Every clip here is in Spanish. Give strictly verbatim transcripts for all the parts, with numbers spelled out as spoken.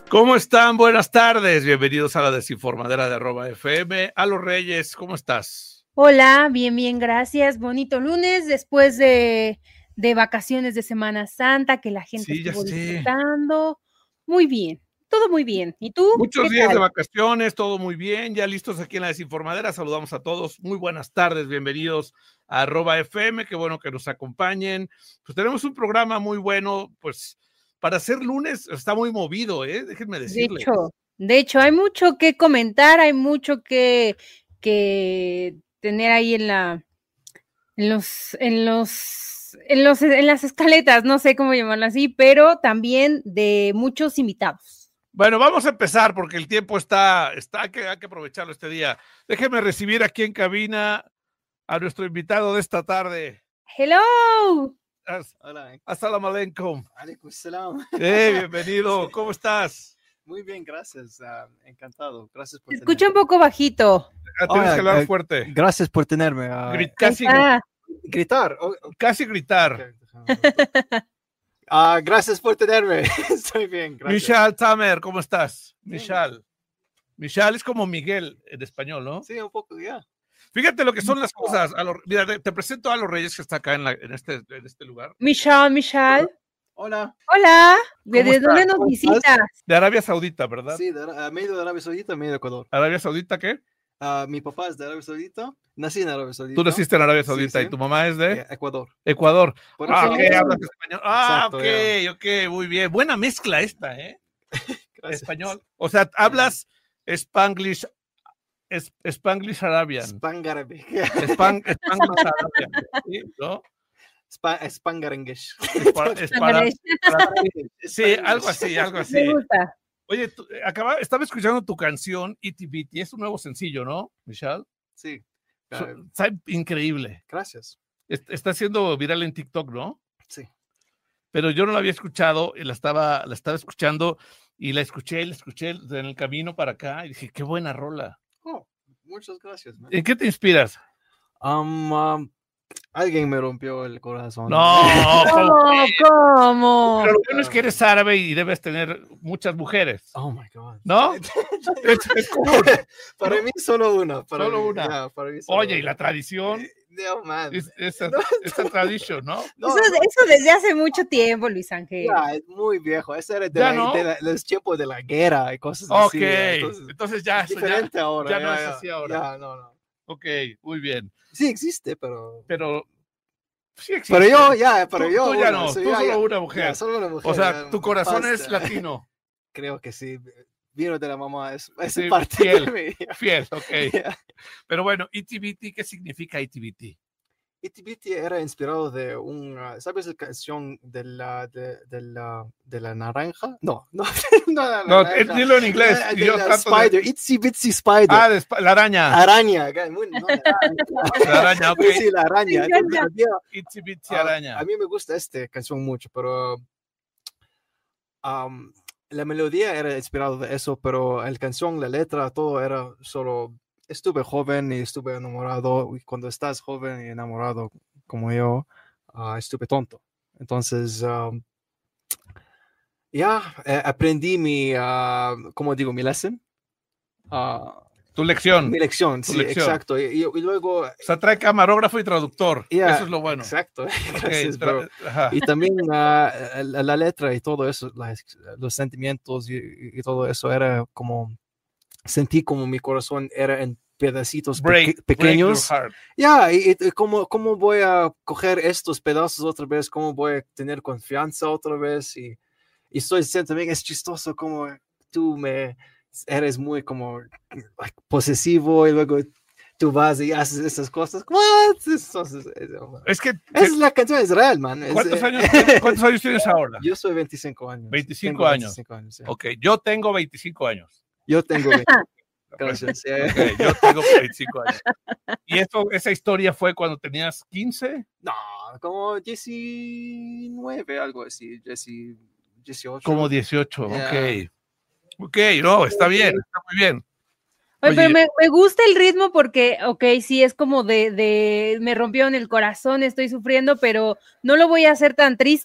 ¿Cómo están? Buenas tardes. Bienvenidos a la desinformadera de arroba F M. A los Reyes, ¿cómo estás? Hola, bien, bien, gracias. Bonito lunes después de, de vacaciones de Semana Santa, que la gente Sí, ya estuvo sé. disfrutando. Muy bien, todo muy bien. ¿Y tú? Muchos ¿Qué días tal? de vacaciones, todo muy bien. Ya listos aquí en la desinformadera. Saludamos a todos. Muy buenas tardes. Bienvenidos a arroba F M. Qué bueno que nos acompañen. Pues tenemos un programa muy bueno, pues para ser lunes está muy movido, ¿eh? Déjenme De decirles. hecho, de hecho, hay mucho que comentar, hay mucho que, que tener ahí en la, en los, en los, en los, en las escaletas, no sé cómo llamarlo así, pero también de muchos invitados. Bueno, vamos a empezar porque el tiempo está, está hay que, hay que aprovecharlo este día. Déjenme recibir aquí en cabina a nuestro invitado de esta tarde. Hello. As, Hola. Assalamu alaikum. Alaikum salam. Eh, bienvenido. Sí. ¿Cómo estás? Muy bien, gracias. Uh, encantado. Gracias por Te escucha tenerme. un poco bajito. Ah, tienes Hola, que hablar uh, fuerte. Gracias por tenerme. Uh, Grit, casi, Ah. gritar. Oh, oh. Casi gritar. Okay. Uh, gracias por tenerme. Estoy bien, gracias. Michal Tamer, ¿cómo estás? Bien. Michal. Michal es como Miguel en español, ¿no? Sí, un poco, ya. Yeah. Fíjate lo que son las cosas. A los, mira, te presento a los Reyes que está acá en, la, en, este, en este lugar. Michal, Michal. Hola. Hola. ¿Desde dónde nos visitas? De Arabia Saudita, ¿verdad? Sí, de, uh, medio de Arabia Saudita, medio de Ecuador. ¿Arabia Saudita qué? Uh, mi papá es de Arabia Saudita. Nací en Arabia Saudita. Tú naciste en Arabia Saudita, sí, sí. ¿Y tu mamá es de? Eh, Ecuador. Ecuador. Por ah, eso, ok, hablas español. Ah, exacto, ok, yeah. ok, muy bien. Buena mezcla esta, ¿eh? Gracias. Español. O sea, hablas Spanglish, es, Spanglish Arabian. Spangarabic. Span, Spanglish Arabian, ¿sí? ¿No? Spangarengues. Sí, algo así, algo así. Me gusta. Oye, tú, acaba, estaba escuchando tu canción Iti Biti, es un nuevo sencillo, ¿no, Michal? Sí. Uh, Está increíble. Gracias. Está siendo viral en TikTok, ¿no? Sí. Pero yo no la había escuchado y la estaba, la estaba escuchando y la escuché, la escuché en el camino para acá y dije, qué buena rola. Oh, muchas gracias, man. ¿En qué te inspiras? Um, um, alguien me rompió el corazón. No, ¿cómo? ¿Cómo? Pero lo bueno es que eres árabe y debes tener muchas mujeres. Oh my God. ¿No? es, es común. Para ¿no? mí solo una. Para solo mí, una. Yeah, para mí solo Oye, una. y la tradición. No, man. Es, esa, no. esa tradición, ¿no? no, eso, no. Eso desde hace mucho tiempo, Luis Ángel. Ya, es muy viejo. Ese era de, ¿Ya la, no? de, la, de los tiempos de la guerra y cosas okay. así. Entonces, Entonces ya, es diferente ya, ahora. Ya, ya no ya, es así ahora. Ya, no, no. Ok, muy bien. Sí existe, pero... Pero... Sí existe. Pero yo, ya, pero tú, yo... Tú ya una, no, soy, tú ya, solo ya, una mujer. Ya, solo una mujer. O sea, ya, tu corazón basta. es latino. Creo que sí. Vino de la mamá, es, es sí, parte fiel, de mí. Fiel, ok. Yeah. Pero bueno, Iti Biti, ¿qué significa Iti Biti? Iti Biti era inspirado de un, uh, ¿sabes la canción de la, de, de la, de la naranja? No, no, no, la no naranja. dilo en inglés. De, y de yo la trato spider, de... Itsy Bitsy Spider. Ah, de la araña. Araña, muy, no, la araña. La araña, ok. Sí, la araña. Itsy Bitsy araña. Uh, a mí me gusta esta canción mucho, pero um, la melodía era inspirada de eso, pero la canción, la letra, todo era solo... Estuve joven y estuve enamorado, y cuando estás joven y enamorado como yo, uh, estuve tonto. Entonces, um, ya, yeah, eh, aprendí mi, uh, ¿cómo digo? Mi lesson. Uh, tu lección. Mi lección, tu sí, lección. exacto. Y, y, y luego... O sea, trae camarógrafo y traductor. Yeah, eso es lo bueno. Exacto. Okay, Gracias, bro. Ajá. Y también uh, la, la letra y todo eso, las, los sentimientos y, y todo eso, era como... Sentí como mi corazón era en pedacitos break, peque pequeños. Ya, yeah, y, y cómo, cómo voy a coger estos pedazos otra vez, cómo voy a tener confianza otra vez. Y, y estoy diciendo también, es chistoso como tú me eres muy como like, posesivo y luego tú vas y haces esas cosas. What? Entonces, es que es la canción es real, man. ¿Cuántos, es, años, ¿Cuántos años tienes ahora? Yo soy veinticinco años. veinticinco años. veinticinco años sí. Ok, yo tengo veinticinco años. Yo tengo veinticinco. Gracias. Okay, yo tengo veinticinco años. ¿Y eso, esa historia fue cuando tenías quince? No, como diecinueve, algo así, dieciocho. Como dieciocho, yeah. ok. Ok, no, está bien, está muy bien. Oye, Oye pero me, me gusta el ritmo porque, ok, sí, es como de, de, me rompió en el corazón, estoy sufriendo, pero no lo voy a hacer tan triste,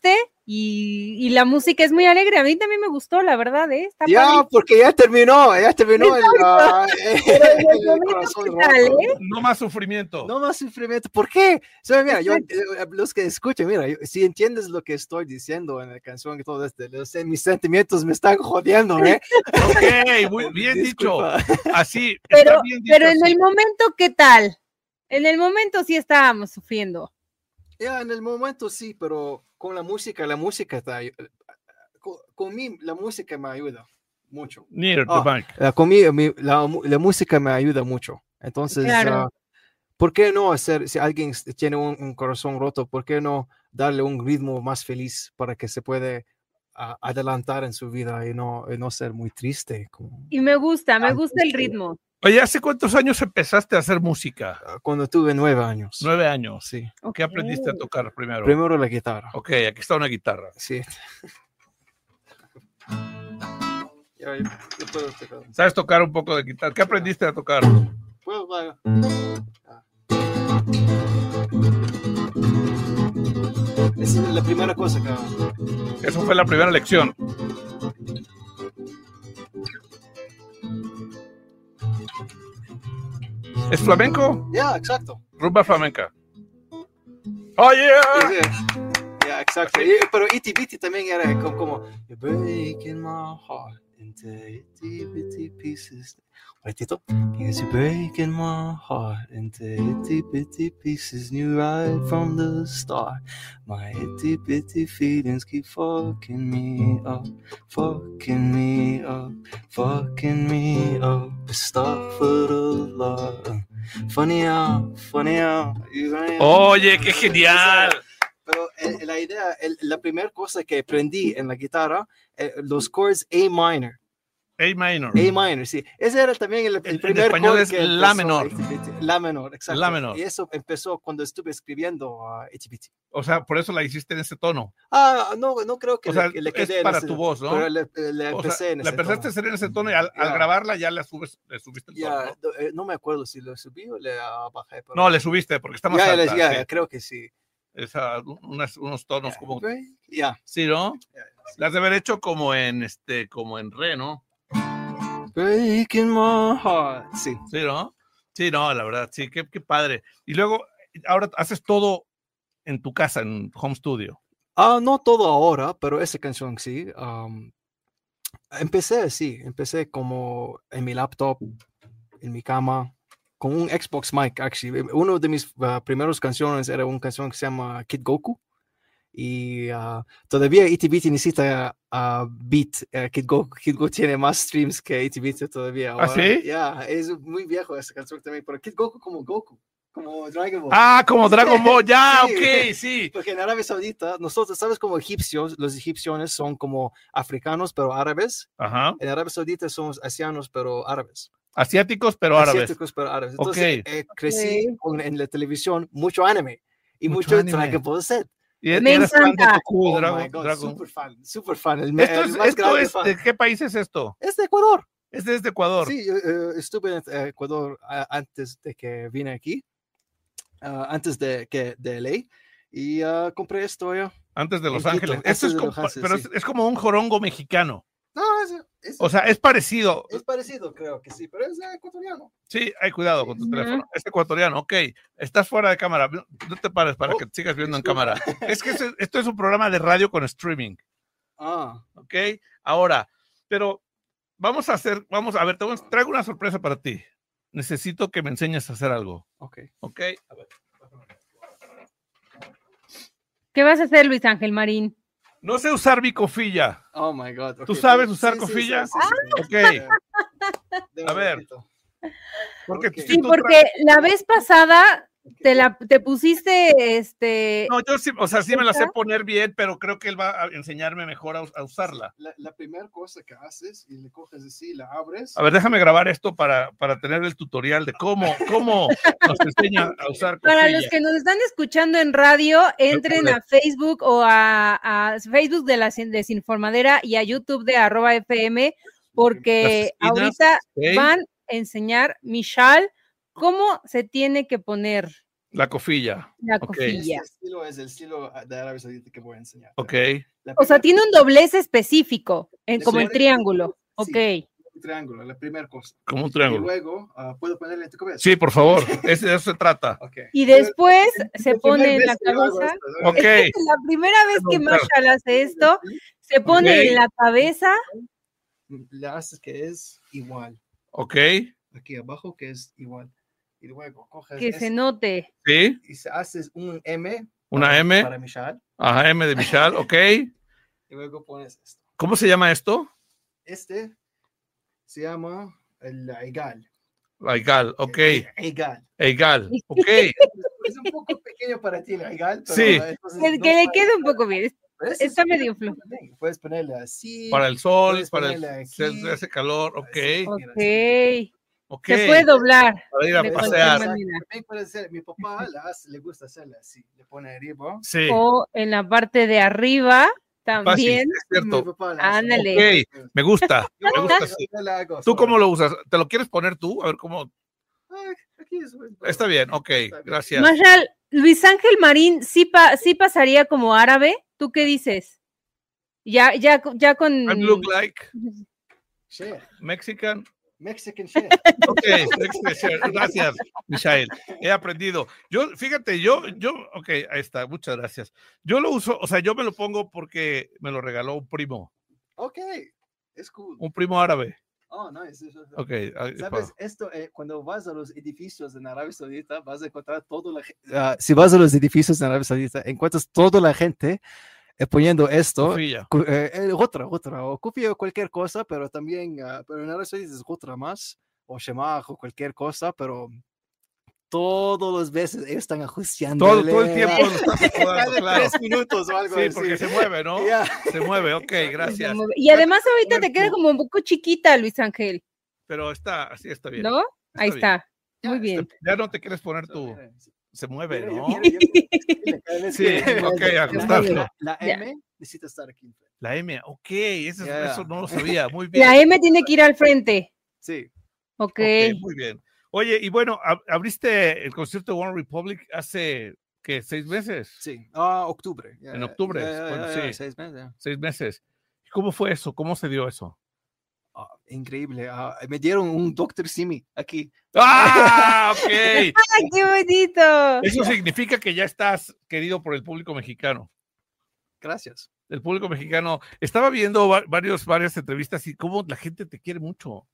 y, y la música es muy alegre. A mí también me gustó, la verdad, ¿eh? Está Ya, padrísimo. porque ya terminó, ya terminó el, Exacto. uh, Pero en el el momento, corazón ¿qué roto. tal, eh? No más sufrimiento. No más sufrimiento. ¿Por qué? So, mira, yo, Exacto. eh, los que escuchen, mira, yo- si entiendes lo que estoy diciendo en la canción y todo esto, los- mis sentimientos me están jodiendo, ¿eh? Ok, muy bien Disculpa. dicho. Así, está Pero, bien dicho. pero en así. el momento, ¿qué tal? En el momento sí estábamos sufriendo. Ya, en el momento sí, pero con la música, la música te ay- con, con mí, la música me ayuda mucho. Near the Ah, mic. la, con mí, mi- la, mu- la música me ayuda mucho. Entonces, Claro. ah, ¿por qué no hacer, si alguien s- tiene un, un corazón roto, por qué no darle un ritmo más feliz para que se puede ah, adelantar en su vida y no, y no ser muy triste? Como Y me gusta, me antes gusta el de- ritmo. Oye, ¿hace cuántos años empezaste a hacer música? ah, Cuando tuve nueve años. Nueve años. Sí. ¿Qué aprendiste a tocar primero? Primero la guitarra. Ok, aquí está una guitarra. Sí. Ya, yo- yo puedo tocar. ¿Sabes tocar un poco de guitarra? ¿Qué aprendiste a tocar? Puedo, vaya. Ah. Esa es la primera cosa que hago. Eso fue la primera lección. ¿Es flamenco? Ya, exacto. Rumba flamenca. ¡Oh, yeah! Sí, sí. Ya, exacto. Y- pero Iti Biti también era como, como You're breaking my heart into itty bitty pieces. Ratito. Yes, you're breaking my heart into itty bitty pieces. Knew right from the start. My itty bitty feelings keep fucking me up, fucking me up, fucking me up. Astaghfirullah. Funny how, funny how. Oye, qué genial. Pero eh, la idea, el- la primera cosa que aprendí en la guitarra, eh, los chords A minor. A minor. A minor, sí. Ese era también el, el En- en primer español chord es que la empezó menor. Itty Bitty. La menor, exacto. La menor. Y eso empezó cuando estuve escribiendo a Itty Bitty. O sea, por eso la hiciste en ese tono. Ah, no, no creo que O le, sea, que le es quedé en para ese- tu voz, ¿no? Pero le, le O empecé sea, en la ese empezaste tono. a hacer en ese tono y al, al Ya. grabarla ya le, subes, le subiste el tono. Ya, ¿no? no, eh, no me acuerdo si lo subí o le ah, bajé. Pero... No, le subiste porque está más ya, alta. ya, sí. ya, creo que sí. Esa, unas- unos tonos Ya, como... ya. Sí, ¿no? Ya, sí. Las de haber hecho como en, este, como en re, ¿no? Breaking my heart. Sí. Sí, ¿no? Sí, no, la verdad, sí, qué, qué padre. Y luego, ahora haces todo en tu casa, en home studio. Ah, no todo ahora, pero esa canción sí. Am, empecé así, empecé como en mi laptop, en mi cama, con un Xbox mic, actually. Uno de mis uh, primeros canciones era una canción que se llama Kid Goku. Y uh, todavía Itty Bitty necesita uh, beat. Uh, Kid Goku, Kid Goku tiene más streams que Itty Bitty todavía. ¿Ah, sí? Ya, es muy viejo esa canción también, pero Kid Goku como Goku, como Dragon Ball. Ah, como Dragon Ball, ya, Sí. ok, sí. Porque en Arabia Saudita, nosotros, ¿sabes como egipcios? Los egipcios son como africanos, pero árabes. Ajá. En Arabia Saudita somos asianos, pero árabes. Asiáticos, pero árabes. Asiáticos, pero árabes. Entonces, Ok. eh, crecí Ok. con, en la televisión mucho anime y Mucho mucho, anime. Dragon Ball Z. Y e- Me eres fan de encanta. Goku, Oh Dragon, my God, Dragon. super fan, super fan. El, Esto el es, más esto grande es, fan. ¿de qué país es esto? Es de Ecuador. Es desde Ecuador. Sí, yo eh, estuve en eh, Ecuador ah, antes de que vine aquí, ah, antes de que de L A, y ah, compré esto ya. Antes de En Los Quito, Ángeles. antes Esto es de como, Los Ángeles, pero sí. es, es como un jorongo mexicano. No, es, es, O sea, es parecido. es parecido, creo que sí, pero es eh, ecuatoriano. Sí, hay cuidado con tu Ujú. teléfono. Es ecuatoriano, ok. Estás fuera de cámara. No no te pares para Oh, que te sigas viendo disculpa. en cámara. Es que este- esto es un programa de radio con streaming, Ah, ok. Ahora, pero vamos a hacer, vamos a ver, te voy a- traigo una sorpresa para ti. Necesito que me enseñes a hacer algo, ok. ok. A ver. ¿Qué vas a hacer, Luis Ángel Marín? No sé usar mi cofilla. Oh my God. ¿Tú ok, sabes pero- usar sí, sí, cofilla? sí, sí, sí. Ok. Eh, deme A un ver. ratito. Porque Ok. si Sí, tú porque la vez pasada te, la, te pusiste, este, No, yo sí, o sea, sí me la sé ¿Esa? poner bien, pero creo que él va a enseñarme mejor a, a usarla. La, la primera cosa que haces y le coges así, la abres. A ver, déjame grabar esto para, para tener el tutorial de cómo, cómo nos enseña a usar para cofilla. los que nos están escuchando en radio, entren a Facebook o a, a Facebook de la Sin- Desinformadera y a YouTube de arroba F M, porque Las esquinas, ahorita ok. van a enseñar Michal cómo se tiene que poner. La cofilla. La Ok. cofilla. Este estilo es el estilo de Arabia Saudita que voy a enseñar. Ok. La O sea, primera- tiene un doblez específico, en, Le como el pones- triángulo. Sí, Ok. un triángulo, la primera cosa. Como un Y triángulo. luego, ah, ¿puedo ponerle en tu cabeza? Sí, por favor. Es, de eso se trata. Ok. Y después se La pone primera en la vez que yo hago cabeza. esto, ¿no? Ok. Es que la primera vez que Marshall hace esto, se pone Ok. en la cabeza. Le haces que es igual. Ok. Aquí abajo que es igual. Y luego coges Que ese se note. Sí. y se haces un M. Una para, M. Para Michal. Ajá, M de Michal. Ok. Y luego pones esto. ¿Cómo se llama esto? Este se llama el Egal. Egal. Ok. Egal. Egal. Ok. Es un poco pequeño para ti el Egal. Pero Sí. entonces Que, no que le para- quede un poco bien. pero ese Está es- medio flojo. Puedes ponerle así. Para el sol, Puedes para el ponerle aquí. se- hace calor. Ok. así, mira, Ok. así. Ok. Se puede doblar. Para ir a de Puedes cualquier pasear. hacer- manera. También puede ser, mi papá le, hace- le gusta hacerle así. Le pone arriba. Sí. O en la parte de arriba Fácil, también. es cierto. Mi papá le hace. Ándale. Ok. Me gusta. Yo- Me gusta yo- así. yo le hago ¿Tú solo. cómo lo usas? ¿Te lo quieres poner tú? A ver cómo. Ay, aquí es- Está bien. Ok. Gracias. Marshall, Luis Ángel Marín sí, pa- sí pasaría como árabe. ¿Tú qué dices? Ya, ya, ya con. I look like Chef, Mexican. Mexican chef. Ok, Mexican. Gracias, Michael. He aprendido. Yo, fíjate, yo, yo, ok, ahí está, muchas gracias. Yo lo uso, o sea, yo me lo pongo porque me lo regaló un primo, Ok, es cool. un primo árabe. Oh, nice. Eso es- Ok, ahí, ¿Sabes? pa- Esto, eh, cuando vas a los edificios en Arabia Saudita, vas a encontrar toda la gente. si vas a los edificios en Arabia Saudita, encuentras toda la gente eh, poniendo esto. Sofía. cu- eh, eh, otra, otra, o copia o cualquier cosa, pero también, ah, pero en Arabia Saudita es otra más, o shemaj o cualquier cosa, pero todas las veces ellos están ajustando. Todo, todo el tiempo lo estás acomodando, Cada claro. tres minutos o algo Sí, así. porque se mueve, ¿no? Ya. Se mueve, ok, gracias. Y además ahorita te queda como un poco chiquita, Luis Ángel, Pero está, así está bien. ¿no? Ahí bien. está. Muy Ya, bien. Ya no te quieres poner tú, Mira, se mueve, mira, yo ¿no? quiero- yo- cada vez Sí, que- ok, la- ajustarlo. La Ya. M necesita estar aquí. La M, ok, eso, Ya. eso no lo sabía, muy bien. La M tiene que ir al frente. Sí. Ok. Ok, muy bien. Oye, y bueno, ab- abriste el concierto de One Republic hace, ¿qué? ¿Seis meses? Sí, ah, octubre. ya, En ya, octubre, ya, ya, bueno, ya, sí. seis meses, ya. Seis meses. ¿Y cómo fue eso? ¿Cómo se dio eso? Ah, increíble. ah, me dieron un doctor Simi aquí. ¡Ah! Ok. ¡Ay, qué bonito! Eso significa que ya estás querido por el público mexicano. Gracias. El público mexicano. Estaba viendo va- varios, varias entrevistas y cómo la gente te quiere mucho.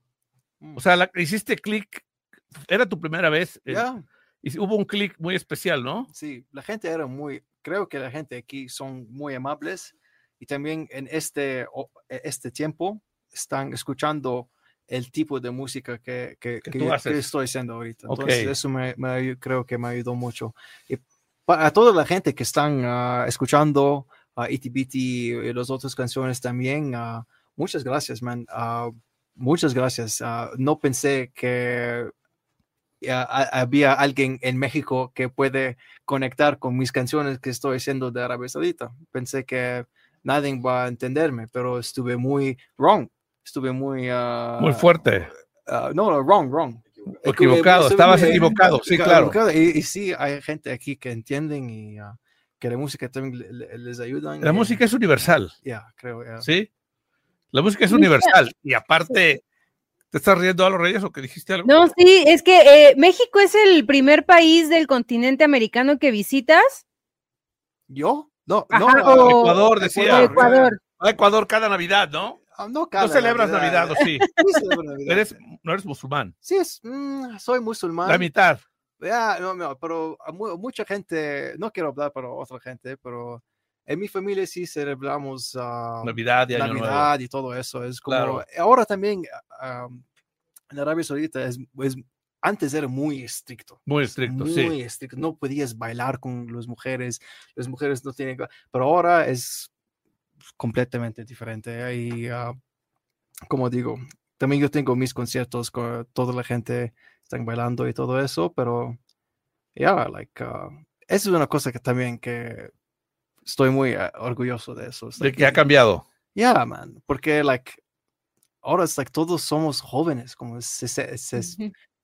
Mm. O sea, la, hiciste clic. Era tu primera vez. eh, Ya, y hubo un clic muy especial, ¿no? sí, la gente era muy, creo que la gente aquí son muy amables y también en este, o- e- este tiempo están escuchando el tipo de música que, que, Que que tú yo- haces. que estoy haciendo ahorita. Ok. Entonces, eso me, me ayu- creo que me ayudó mucho. Y para toda la gente que están ah, escuchando a Itty Bitty y las otras canciones también, ah, muchas gracias, man. Ah, muchas gracias. Ah, no pensé que ah, ha- había alguien en México que puede conectar con mis canciones que estoy haciendo de Arabia Saudita. Pensé que nadie va a entenderme, pero estuve muy wrong. Estuve muy... ah, Muy fuerte. ah, no, no, wrong, wrong. Equivocado, Estuve estabas muy- equivocado, sí, claro. equivocado. Y, y sí, hay gente aquí que entienden y ah, que la música también le- le- les ayuda. La música es universal, Ya, creo. ya. ¿sí? La música es Sí, universal. Y aparte, ¿te estás riendo a los reyes o que dijiste algo? No, sí, es que eh, México es el primer país del continente americano que visitas. ¿Yo? No, Ajá, no. o- ah, Ecuador, decía. O Ecuador. Ah, Ecuador cada Navidad, ¿no? ah, no, No cada celebras Navidad, ¿o sí? Sí celebro Navidad. Eres, no eres musulmán. Sí, es, mm, soy musulmán. La mitad. Ya, no, no, pero a mu- mucha gente, no quiero hablar para otra gente, pero en mi familia sí celebramos ah, Navidad y Año Nuevo. Navidad y todo eso. Es como, Claro. ahora también ah, en Arabia Saudita es, es- antes era muy estricto. Muy estricto, muy sí. estricto. No podías bailar con las mujeres, las mujeres no tienen, pero ahora es completamente diferente. Y ah, como digo, también yo tengo mis conciertos con toda la gente están bailando y todo eso, pero ya, like, uh, eso es una cosa que también que estoy muy uh, orgulloso de eso. De que ha cambiado. Ya, man, porque like ahora es like todos somos jóvenes, como se, se, se- Ujú.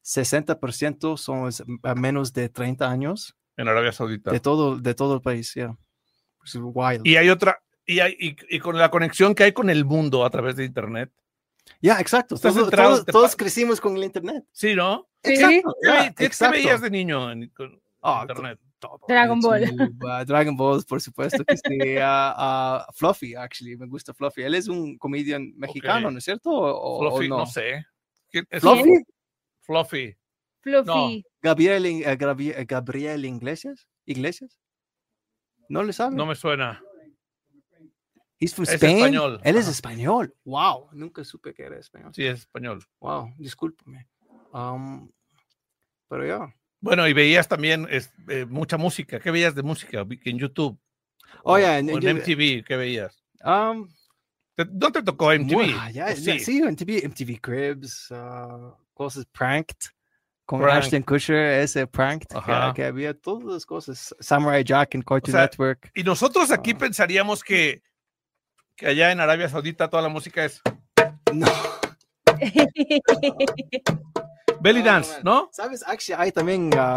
sesenta por ciento son a menos de treinta años. En Arabia Saudita. De todo, de todo el país, ya. Yeah. Wild. Y hay otra, y, hay, y, y con la conexión que hay con el mundo a través de internet. Ya, yeah, exacto. Todos, entrado, todos, todos crecimos con el internet. Sí, ¿no? Sí. Exacto. Yeah, ¿Qué, exacto. ¿Qué veías de niño en, con oh, internet? Todo. Dragon Ball. Uh, Dragon Ball, por supuesto que sí. Uh, uh, Fluffy, actually, me gusta Fluffy. Él es un comedian mexicano, okay. ¿No es cierto? O, Fluffy, o no? no sé. ¿Es Fluffy. Fluffy. Fluffy. No. Gabriel, uh, Gabriel, Gabriel Iglesias. Iglesias. ¿No le sabe? No me suena. He's from es Spain. Español. Él es Ajá. español. Wow, nunca supe que era español. Sí, es español. Wow, discúlpame. Um, pero ya. Yeah. Bueno, y veías también es, eh, mucha música. ¿Qué veías de música en YouTube? Oh, o, yeah, en, o en yo, M T V, ¿qué veías? Um, ¿Te, ¿No te tocó M T V? Muy, ya, sí. ya, sí, M T V, M T V Cribs, uh, cosas Pranked, con Prank. Ashton Kutcher, ese Pranked, que, que había todas las cosas. Samurai Jack en Cartoon o sea, Network. Y nosotros aquí uh, pensaríamos que, que allá en Arabia Saudita toda la música es... No. Belly no, dance, man. ¿no? ¿Sabes? Actually, hay también uh,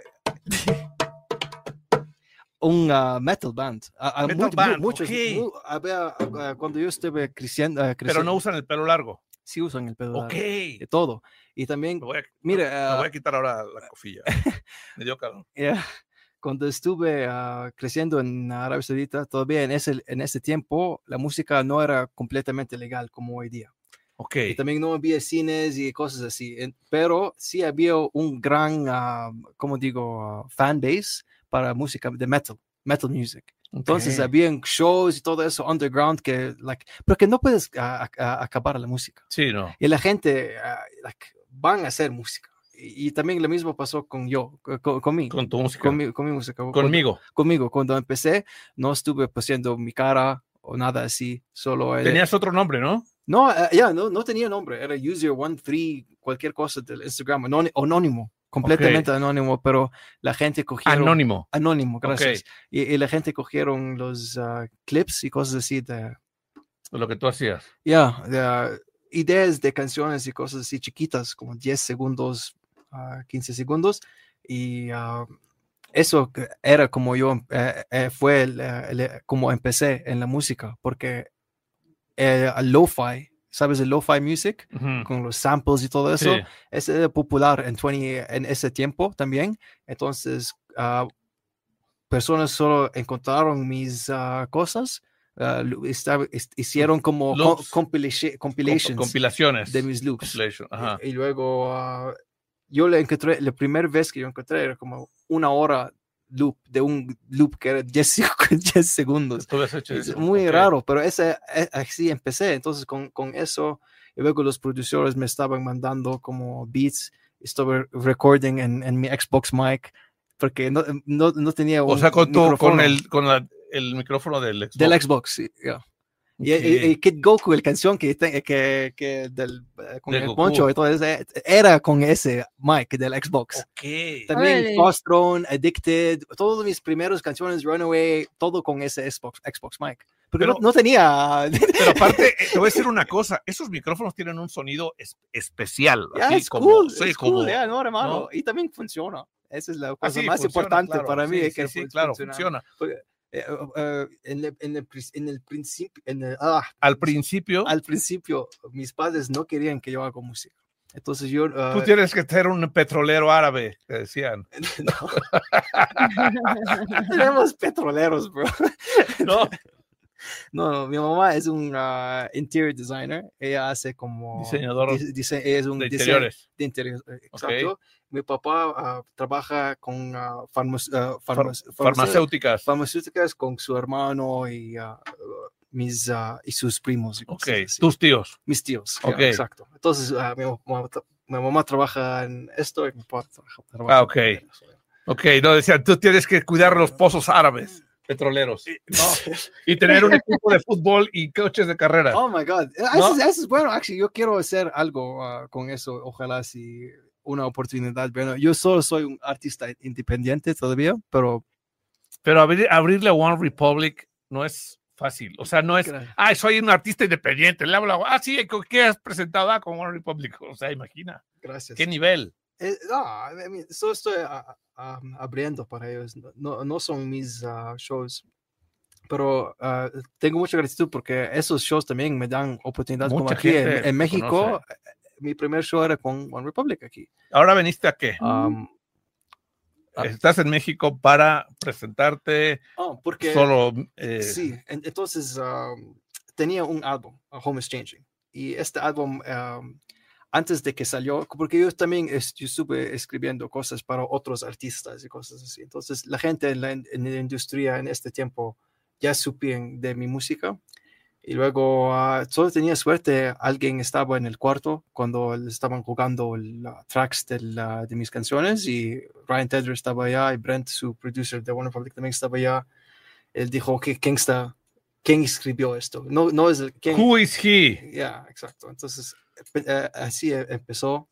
un uh, metal band. Uh, metal muchos, band, muchos. okay. Mu, había, uh, cuando yo estuve creciendo, uh, creciendo. Pero no usan el pelo largo. Sí usan el pelo okay. largo. De todo. Y también, me voy a, mira, me uh, voy a quitar ahora la cofilla. Me dio calor. Yeah. Cuando estuve uh, creciendo en Arabia Saudita, todavía en ese, en ese tiempo, la música no era completamente legal como hoy día. Okay. Y también no había cines y cosas así, pero sí había un gran, uh, como digo, uh, fan base para música de metal, metal music. Okay. Entonces habían shows y todo eso underground que, like, pero que no puedes uh, uh, acabar la música. Sí, no. Y la gente, uh, like, van a hacer música. Y, y también lo mismo pasó con yo, con, conmigo. Con tu música. Con mi, con mi música. Conmigo. Cuando, conmigo. Cuando empecé, no estuve haciendo mi cara o nada así, solo... Tenías el, otro nombre, ¿no? No, uh, ya, yeah, no, no tenía nombre, era user one three, cualquier cosa del Instagram, anónimo, anónimo completamente okay. anónimo, pero la gente cogieron... Anónimo. Anónimo, gracias. Okay. Y, y la gente cogieron los uh, clips y cosas así de... Lo que tú hacías. Ya, yeah, de, uh, ideas de canciones y cosas así chiquitas, como diez segundos, uh, quince segundos, y uh, eso era como yo, eh, eh, fue el, el, como empecé en la música, porque... Eh, el lo-fi, ¿sabes? El lo-fi music, uh-huh. con los samples y todo eso, sí. Es eh, popular en, veinte, en ese tiempo también. Entonces, uh, personas solo encontraron mis uh, cosas, uh, estaba, hicieron como loops, co compilation, compilations compilaciones de mis loops. Ajá. Y, y luego uh, yo le encontré, la primera vez que yo encontré era como una hora loop, de un loop que era diez segundos. Es muy okay. raro, pero ese, así empecé. Entonces con, con eso, y luego los productores me estaban mandando como beats, estuve recording en, en mi Xbox mic, porque no, no, no tenía un O sea, con, tu, con, el, con la, el micrófono del Xbox. Del Xbox, sí, yeah. Y, okay. y, y Kid Goku, el canción que, que, que del, con de el Goku. Poncho y todo eso, era con ese mic del Xbox. Okay. También Fast Throne, Addicted, todas mis primeras canciones, Runaway, todo con ese Xbox, Xbox mic. Porque pero, no, no tenía... Pero aparte, te voy a decir una cosa, esos micrófonos tienen un sonido es, especial. Yeah, así es como, cool, sí, es como, cool, yeah, no, hermano. ¿no? Y también funciona. Esa es la cosa ah, sí, más funciona, importante claro, para mí. sí, es que sí, sí, claro, funciona. Porque, Uh, uh, en, el, en, el, en el principio en el, ah, al principio al principio mis padres no querían que yo haga música, entonces yo uh, tú tienes que ser un petrolero árabe, te decían. No. Tenemos petroleros, bro. No. No, no, mi mamá es un uh, interior designer. Ella hace como diseñador di, dise, es un de interiores. De interiores, exacto. Okay. Mi papá uh, trabaja con uh, farmac uh, farmac Far farmacéuticas. Farmacéuticas con su hermano y uh, mis uh, y sus primos. Y okay. Tus tíos. Mis tíos. Okay. Yeah, exacto. Entonces uh, mi, mamá, mi mamá trabaja en esto y mi papá trabaja, trabaja ah, ok. En eso, yeah. Ok, no decían, tú tienes que cuidar los pozos árabes. Petroleros, no. Y tener un equipo de fútbol y coches de carrera. Oh my God, ¿no? eso, eso es bueno. Actually, yo quiero hacer algo uh, con eso. Ojalá si una oportunidad. Bueno, yo solo soy un artista independiente todavía, pero pero abrir, abrirle a One Republic no es fácil. O sea, no es, ah, soy un artista independiente. Le hablo, ah, sí, ¿qué has presentado? Ah, con One Republic. O sea, imagina. Gracias. ¿Qué nivel? Eh, no, I mean, solo estoy uh, um, abriendo para ellos. No, no son mis uh, shows. Pero uh, tengo mucha gratitud porque esos shows también me dan oportunidades. Mucha Como aquí en, gente en te México, conoce. mi primer show era con One Republic aquí. ¿Ahora veniste a qué? Um, ¿Estás en México para presentarte oh, porque solo? Eh, sí, en- entonces um, tenía un álbum, uh, Home is Changing. Y este álbum, um, antes de que salió, porque yo también es- yo estuve escribiendo cosas para otros artistas y cosas así. Entonces la gente en la, en la industria en este tiempo ya supían de mi música. Y luego uh, solo tenía suerte, alguien estaba en el cuarto cuando estaban jugando los tracks de, la, de mis canciones y Ryan Tedder estaba allá y Brent, su producer de One Republic, también estaba allá. Él dijo, que ¿quién está? ¿Quién escribió esto? No, no es el... ¿quién? Who is he? Ya, yeah, exacto. Entonces, uh, así empezó.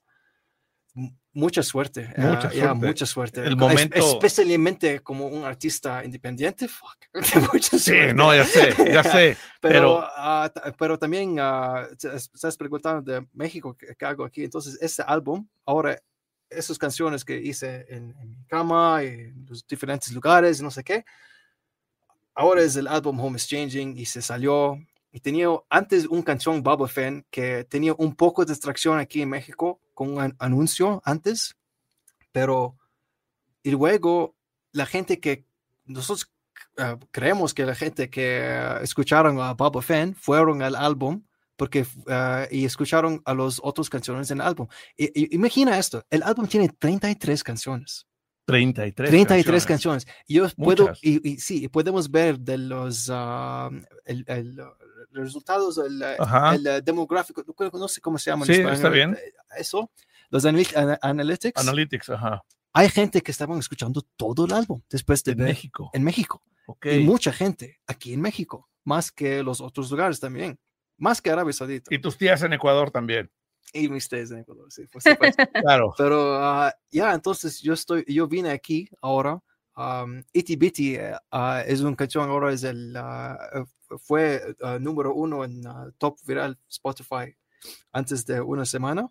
Mucha suerte, Mucha uh, suerte. Yeah, mucha suerte. El momento... Es, especialmente como un artista independiente, fuck. Mucha sí, suerte. no, ya sé, ya sé. pero, pero... Uh, pero también uh, estás preguntando de México, ¿qué, qué hago aquí? Entonces, este álbum, ahora, esas canciones que hice en, en mi cama, en los diferentes lugares, no sé qué, ahora es el álbum Home is Changing y se salió. Y tenía antes una canción, Baba Fan, que tenía un poco de distracción aquí en México con un anuncio antes, pero y luego la gente que nosotros uh, creemos que la gente que uh, escucharon a Baba Fan fueron al álbum porque uh, y escucharon a los otros canciones en el álbum. Y, y, imagina esto, el álbum tiene treinta y tres canciones. treinta y tres, treinta y tres canciones. canciones. Yo puedo, y, y sí, podemos ver de los uh, el, el, los resultados, el, el, el demográfico, no sé cómo se llama. Sí, en está bien. Eso, los anal analytics. Analytics, ajá. Hay gente que estaban escuchando todo el álbum después de en ver México. En México. Okay. Y mucha gente aquí en México, más que los otros lugares también, más que Arabia Saudita. Y tus tías en Ecuador también. Y mis tías en Ecuador, sí, por supuesto. Claro. Pero uh, ya, yeah, entonces yo estoy, yo vine aquí ahora. Um, Itty Bitty uh, es una canción ahora, es el, uh, fue uh, número uno en uh, top viral Spotify antes de una semana.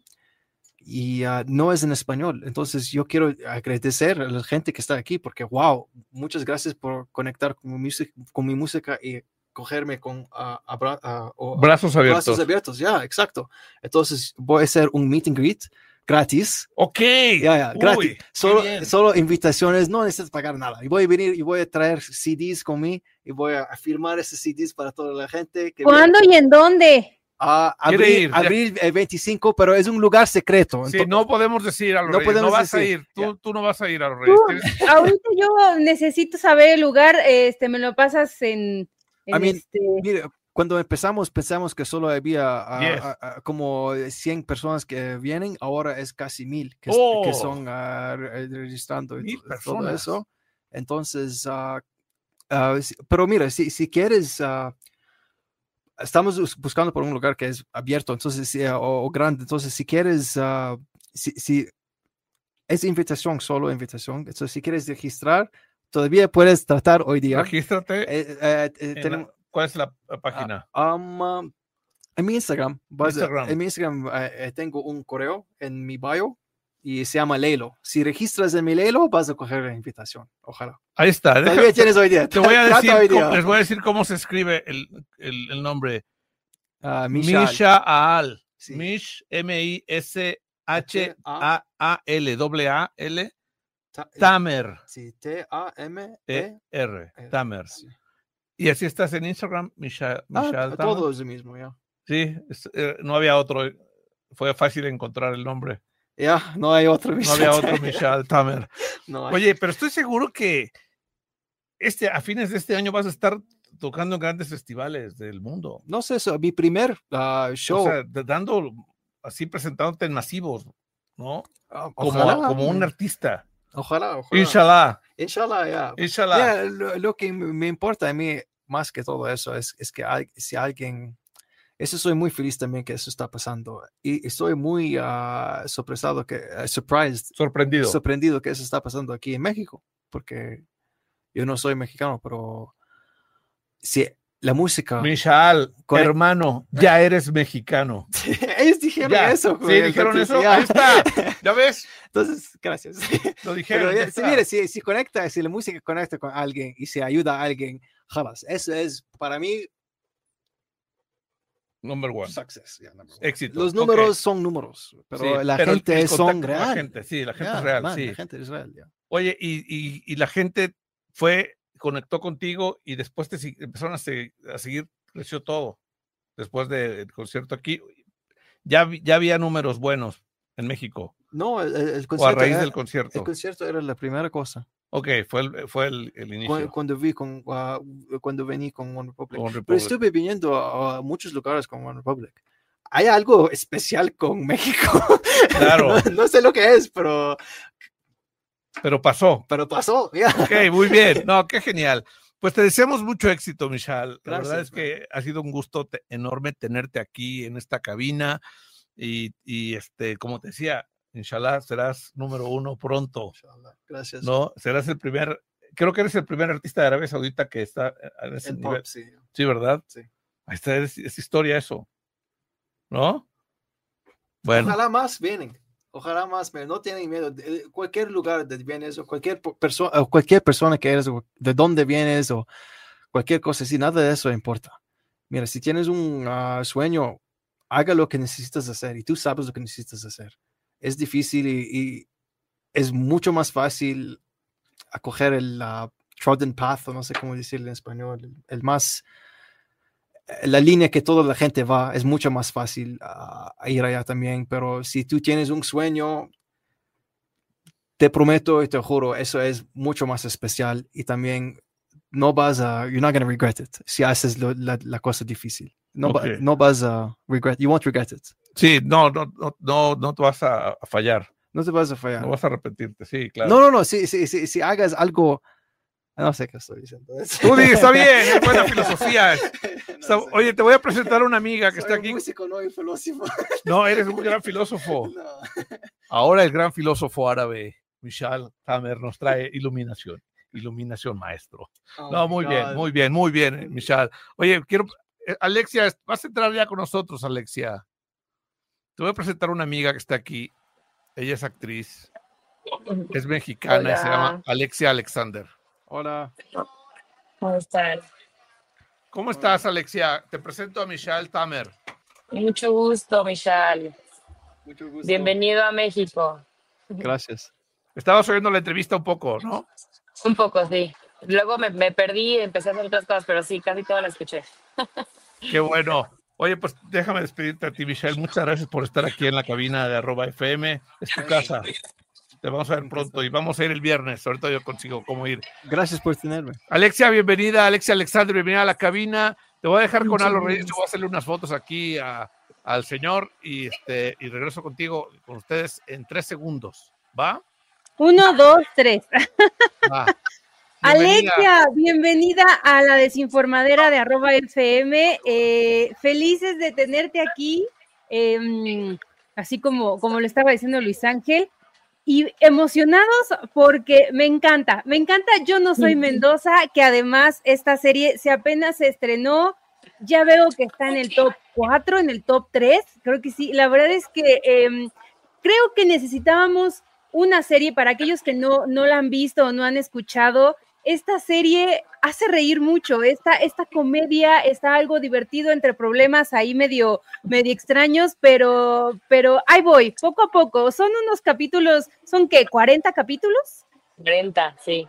Y uh, no es en español. Entonces yo quiero agradecer a la gente que está aquí porque, wow, muchas gracias por conectar con mi, music, con mi música y cogerme con uh, abra, uh, o, brazos abiertos. Brazos abiertos, ya, yeah, exacto. Entonces voy a hacer un meet and greet gratis. Ok. Ya, yeah, yeah, gratis. Solo, solo invitaciones, no necesitas pagar nada. Y voy a venir y voy a traer C Ds con mí y voy a firmar esos C Ds para toda la gente. Que ¿Cuándo viene. y en dónde? Uh, abril, abril eh, veinticinco, pero es un lugar secreto. Sí, entonces, no podemos decir a los no Reyes, no vas decir. a ir, tú, yeah. tú no vas a ir a los Reyes. Tú, ahorita yo necesito saber el lugar, este, me lo pasas en, en I mean, este... mire, cuando empezamos pensamos que solo había uh, yes. uh, uh, como cien personas que vienen, ahora es casi mil que, oh, que son uh, registrando y todo, todo eso. Entonces, uh, uh, pero mira, si, si quieres... Uh, estamos buscando por un lugar que es abierto, entonces, uh, o, o grande. Entonces, si quieres, uh, si, si es invitación, solo invitación. Entonces, si quieres registrar, todavía puedes tratar hoy día. Regístrate. Eh, eh, eh, tenemos, la, ¿Cuál es la página? Uh, um, uh, en mi Instagram. Instagram. En mi Instagram uh, tengo un correo en mi bio y se llama Leilo. Si registras en mi Leilo, vas a coger la invitación. Ojalá. Ahí está. Todavía deja, tienes hoy día. Te voy a decir, cómo, les voy a decir cómo se escribe el, el, el nombre. Uh, Misha Aal. Sí. Mish, M I S H A A L, doble A L. Ta Tamer. Sí, T A M E R. Tamer. Sí. Y así estás en Instagram, Misha, Misha ah, todo es el mismo, ya. Sí, es, eh, no había otro. Fue fácil encontrar el nombre. Ya, yeah, no hay otro. No había otro Michal Tamer. No hay. Oye, pero estoy seguro que este, a fines de este año vas a estar tocando en grandes festivales del mundo. No sé, eso, mi primer uh, show. O sea, dando, así presentándote en masivos, ¿no? Uh, como, ojalá, como un artista. Ojalá, ojalá. Inshallah. Inshallah, ya. Yeah. Inshallah. Yeah, lo, lo que me importa a mí, más que todo eso, es, es que hay, si alguien... Eso estoy muy feliz también que eso está pasando. Y estoy muy uh, sorpresado, que, uh, surprised, sorprendido. sorprendido que eso está pasando aquí en México. Porque yo no soy mexicano, pero si la música. Michal, Con- hermano, ya eres mexicano. Ellos dijeron Ya. eso. Sí, güey, dijeron entonces, eso. ya. Ahí está. ¿Ya ves? Entonces, gracias. Lo dijeron. Pero ya ya- si, está. mire, si, si conecta, si la música conecta con alguien y se ayuda a alguien, jalas. Eso es, para mí, Number one. success. Yeah, number one. Éxito. Los Ok. números son números, pero Sí, la pero el- gente el son contacto con real. La gente, sí, la gente Yeah, es real, man, sí. La gente es real, yeah. Oye, y, y, y la gente fue, conectó contigo y después te si- empezaron a, se- a seguir, creció todo. Después del concierto aquí, ya, vi- ya había números buenos en México, No, el, el- el o a concierto, raíz era, del concierto. el concierto era la primera cosa. Ok, fue el, fue el, el Cu- inicio. Cuando, vi con, ah, cuando vení con One Republic. One Pero Republic. estuve viniendo a, a muchos lugares con One Republic. Hay algo especial con México. Claro. no, no sé lo que es, pero, Pero pasó. pero pasó. ya. Ok, muy bien. No, qué genial. Pues te deseamos mucho éxito, Michal. La Gracias, verdad es man. que ha sido un gusto te- enorme tenerte aquí en esta cabina. Y, y este, como te decía, inshallah serás número uno pronto, Inshallah. Gracias. ¿no? Serás el primer, creo que eres el primer artista de Arabia Saudita que está en ese En nivel. pop, sí. Sí, ¿verdad? Sí. Ahí está, es, es historia eso, ¿no? Bueno, Ojalá más vienen. Ojalá más vienen. No tienen miedo. De cualquier lugar de vienes o cualquier persona, cualquier persona que eres, o de dónde vienes o cualquier cosa así, nada de eso importa. Mira, si tienes un ah, sueño, haga lo que necesitas hacer y tú sabes lo que necesitas hacer. Es difícil y, y es mucho más fácil acoger el ah, trodden path, o no sé cómo decirlo en español, el, el más, la línea que toda la gente va, es mucho más fácil ah, ir allá también, pero si tú tienes un sueño, te prometo y te juro, eso es mucho más especial y también no vas a, you're not going to regret it si haces lo- la, la cosa difícil. No, va- Ok. no vas a regret, you won't regret it. sí, no, no, no, no, no te vas a, a fallar, No te vas a fallar. no vas a arrepentirte, sí, claro. No, no, no, si, si, si, si hagas algo, no sé qué estoy diciendo. Tú di, está bien, es buena filosofía. No Está- sé. oye, te voy a presentar a una amiga que Soy está un aquí. músico, no un filósofo. No, eres un gran filósofo. No. Ahora el gran filósofo árabe, Michal Tamer, nos trae iluminación. Iluminación, maestro. Oh No, my muy God. bien, muy bien, muy bien, Michal. Oye, quiero. eh, Alexia, vas a entrar ya con nosotros, Alexia. Te voy a presentar a una amiga que está aquí. Ella es actriz, es mexicana y se Hola. llama Alexia Alexander. Hola. ¿Cómo están? ¿Cómo estás, Alexia? Te presento a Michal Tamer. Mucho gusto, Michal. Mucho gusto. Bienvenido a México. Gracias. Estabas oyendo la entrevista un poco, ¿no? Un poco, sí. Luego me, me perdí y empecé a hacer otras cosas, pero sí, casi todo la escuché. Qué bueno. Oye, pues déjame despedirte a ti, Michelle. Muchas gracias por estar aquí en la cabina de arroba F M. Es tu casa. Te vamos a ver pronto y vamos a ir el viernes. Ahorita yo consigo cómo ir. Gracias por tenerme. Alexia, bienvenida. Alexia Alexander, bienvenida a la cabina. Te voy a dejar con Muchas Alo Reyes. gracias. Yo voy a hacerle unas fotos aquí a- al señor y, este, y regreso contigo, con ustedes en tres segundos. ¿Va? Uno, dos, tres. Va. Bienvenida. Alexia, bienvenida a la desinformadera de arroba F M. Eh, felices de tenerte aquí, eh, así como, como lo estaba diciendo Luis Ángel, y emocionados porque me encanta, me encanta Yo no soy Mendoza, que además esta serie se apenas se estrenó, ya veo que está en el top cuatro, en el top tres, creo que sí, la verdad es que eh, creo que necesitábamos una serie para aquellos que no, no la han visto o no han escuchado. Esta serie hace reír mucho, esta, esta comedia está algo divertido entre problemas ahí medio, medio extraños, pero, pero ahí voy, poco a poco. Son unos capítulos, ¿son qué? ¿cuarenta capítulos? cuarenta, sí.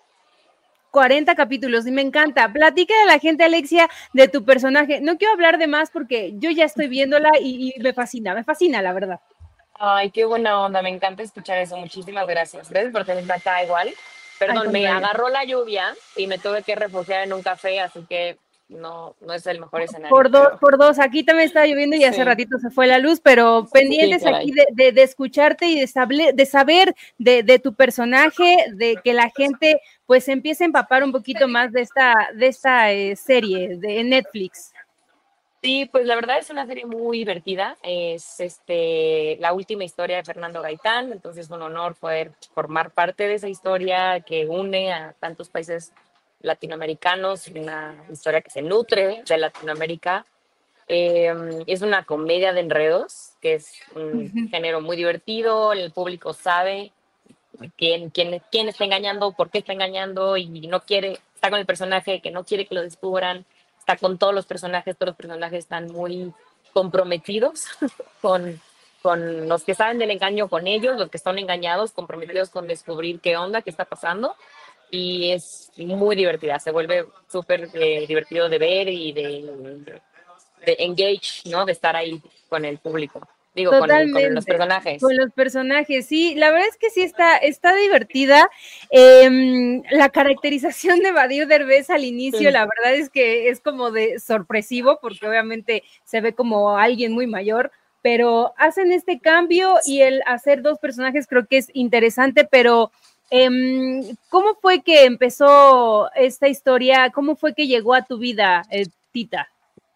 cuarenta capítulos y me encanta. Platícale a la gente, Alexia, de tu personaje. No quiero hablar de más porque yo ya estoy viéndola y, y me fascina, me fascina, la verdad. Ay, qué buena onda, me encanta escuchar eso. Muchísimas gracias. Gracias por tenerme acá igual. Perdón, Al me contrario. agarró la lluvia y me tuve que refugiar en un café, así que no, no es el mejor escenario. Por dos, pero- por dos, aquí también estaba lloviendo y hace Sí. ratito se fue la luz, pero pendientes caray. aquí de, de- de escucharte y de, sable- de saber de, de tu personaje, de que la gente pues se empiece a empapar un poquito más de esta, de esta eh, serie de Netflix. Sí, pues la verdad es una serie muy divertida. Es este, la última historia de Fernando Gaitán, entonces es un honor poder formar parte de esa historia que une a tantos países latinoamericanos, una historia que se nutre de Latinoamérica. Eh, es una comedia de enredos, que es un Ujú. género muy divertido, el público sabe quién, quién, quién está engañando, por qué está engañando y no quiere, está con el personaje que no quiere que lo descubran, está con todos los personajes, todos los personajes están muy comprometidos con, con los que saben del engaño con ellos, los que están engañados, comprometidos con descubrir qué onda, qué está pasando. Y es muy divertida, se vuelve súper eh, divertido de ver y de, de engage, ¿no? De estar ahí con el público, digo, con, con los Totalmente. personajes. Con los personajes, sí, la verdad es que sí está, está divertida. Eh, la caracterización de Badir Derbez al inicio, Sí. la verdad es que es como de sorpresivo, porque obviamente se ve como alguien muy mayor, pero hacen este cambio y el hacer dos personajes creo que es interesante, pero eh, ¿cómo fue que empezó esta historia? ¿Cómo fue que llegó a tu vida, eh, Tita?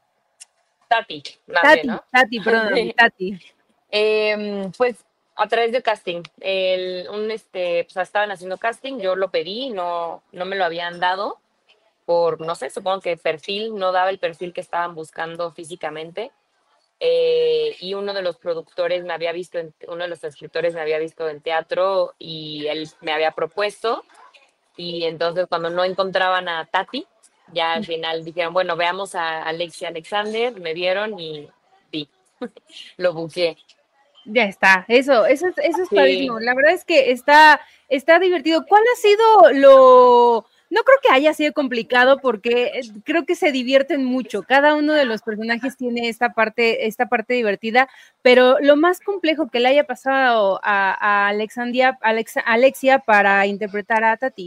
Tati, más bien, Tati, ¿no? Tati, perdóname, Tati. Eh, pues a través de casting, el, un, este, pues estaban haciendo casting, yo lo pedí, no, no me lo habían dado por, no sé, supongo que perfil, no daba el perfil que estaban buscando físicamente. Eh, y uno de los productores me había visto, en, uno de los escritores me había visto en teatro y él me había propuesto. Y entonces cuando no encontraban a Tati, ya al final dijeron, bueno, veamos a Alexia Alexander, me vieron y sí, lo busqué. Ya está, eso, eso es, eso es Sí. padrísimo. La verdad es que está, está divertido. ¿Cuál ha sido lo, no creo que haya sido complicado porque eh, creo que se divierten mucho. Cada uno de los personajes tiene esta parte, esta parte divertida, pero lo más complejo que le haya pasado a, a Alexandria, Alexa, Alexia para interpretar a Tati.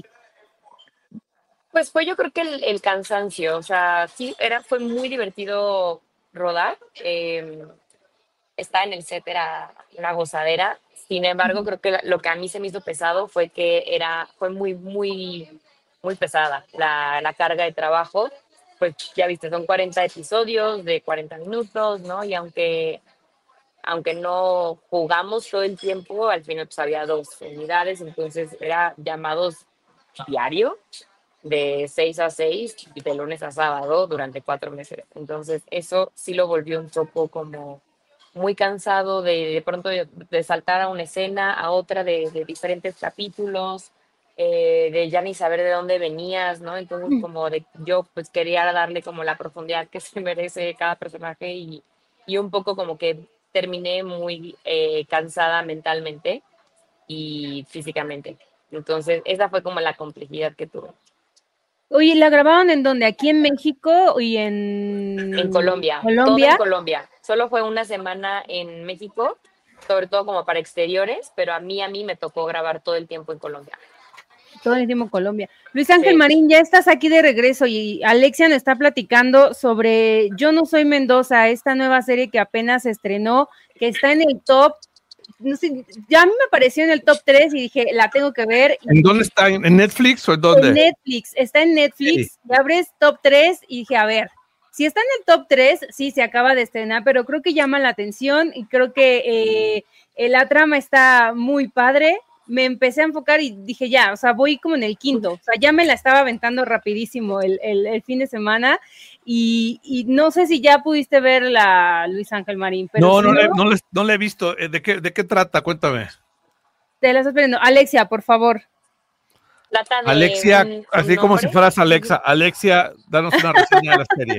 Pues fue yo creo que el, el cansancio, o sea, sí, era, fue muy divertido rodar. Eh, estar en el set era una gozadera. Sin embargo, creo que lo que a mí se me hizo pesado fue que era, fue muy, muy, muy pesada la, la carga de trabajo. Pues ya viste, son cuarenta episodios de cuarenta minutos, ¿no? Y aunque, aunque no jugamos todo el tiempo, al final pues había dos unidades, entonces era llamados diario de seis a seis, de lunes a sábado, durante cuatro meses. Entonces, eso sí lo volvió un poco como muy cansado de de pronto de, de saltar a una escena, a otra de, de diferentes capítulos, eh, de ya ni saber de dónde venías, ¿no? Entonces, como de yo pues quería darle como la profundidad que se merece cada personaje y, y un poco como que terminé muy eh, cansada mentalmente y físicamente. Entonces, esa fue como la complejidad que tuve. Oye, ¿la grabaron en dónde? ¿Aquí en México y En en Colombia, todo en Colombia? Colombia. Solo fue una semana en México, sobre todo como para exteriores, pero a mí, a mí me tocó grabar todo el tiempo en Colombia. Todo el tiempo en Colombia. Luis Ángel Sí. Marín, ya estás aquí de regreso y Alexia nos está platicando sobre Yo no soy Mendoza, esta nueva serie que apenas se estrenó, que está en el top, no sé, ya a mí me apareció en el top tres y dije, la tengo que ver. ¿En dónde está? ¿En Netflix o en En dónde? Netflix, está en Netflix, Sí. y abres top tres y dije, a ver, si está en el top tres, sí, se acaba de estrenar, pero creo que llama la atención y creo que eh, la trama está muy padre. Me empecé a enfocar y dije, ya, o sea, voy como en el quinto, o sea, ya me la estaba aventando rapidísimo el, el, el fin de semana y, y no sé si ya pudiste verla, Luis Ángel Marín, pero No, si no, no, le, no, le, no le he visto. ¿De qué, ¿De qué trata? Cuéntame. te la estás perdiendo. Alexia, por favor. Trata de Alexia, un, así un como si hombre. fueras Alexa. Alexia, danos una reseña de la serie.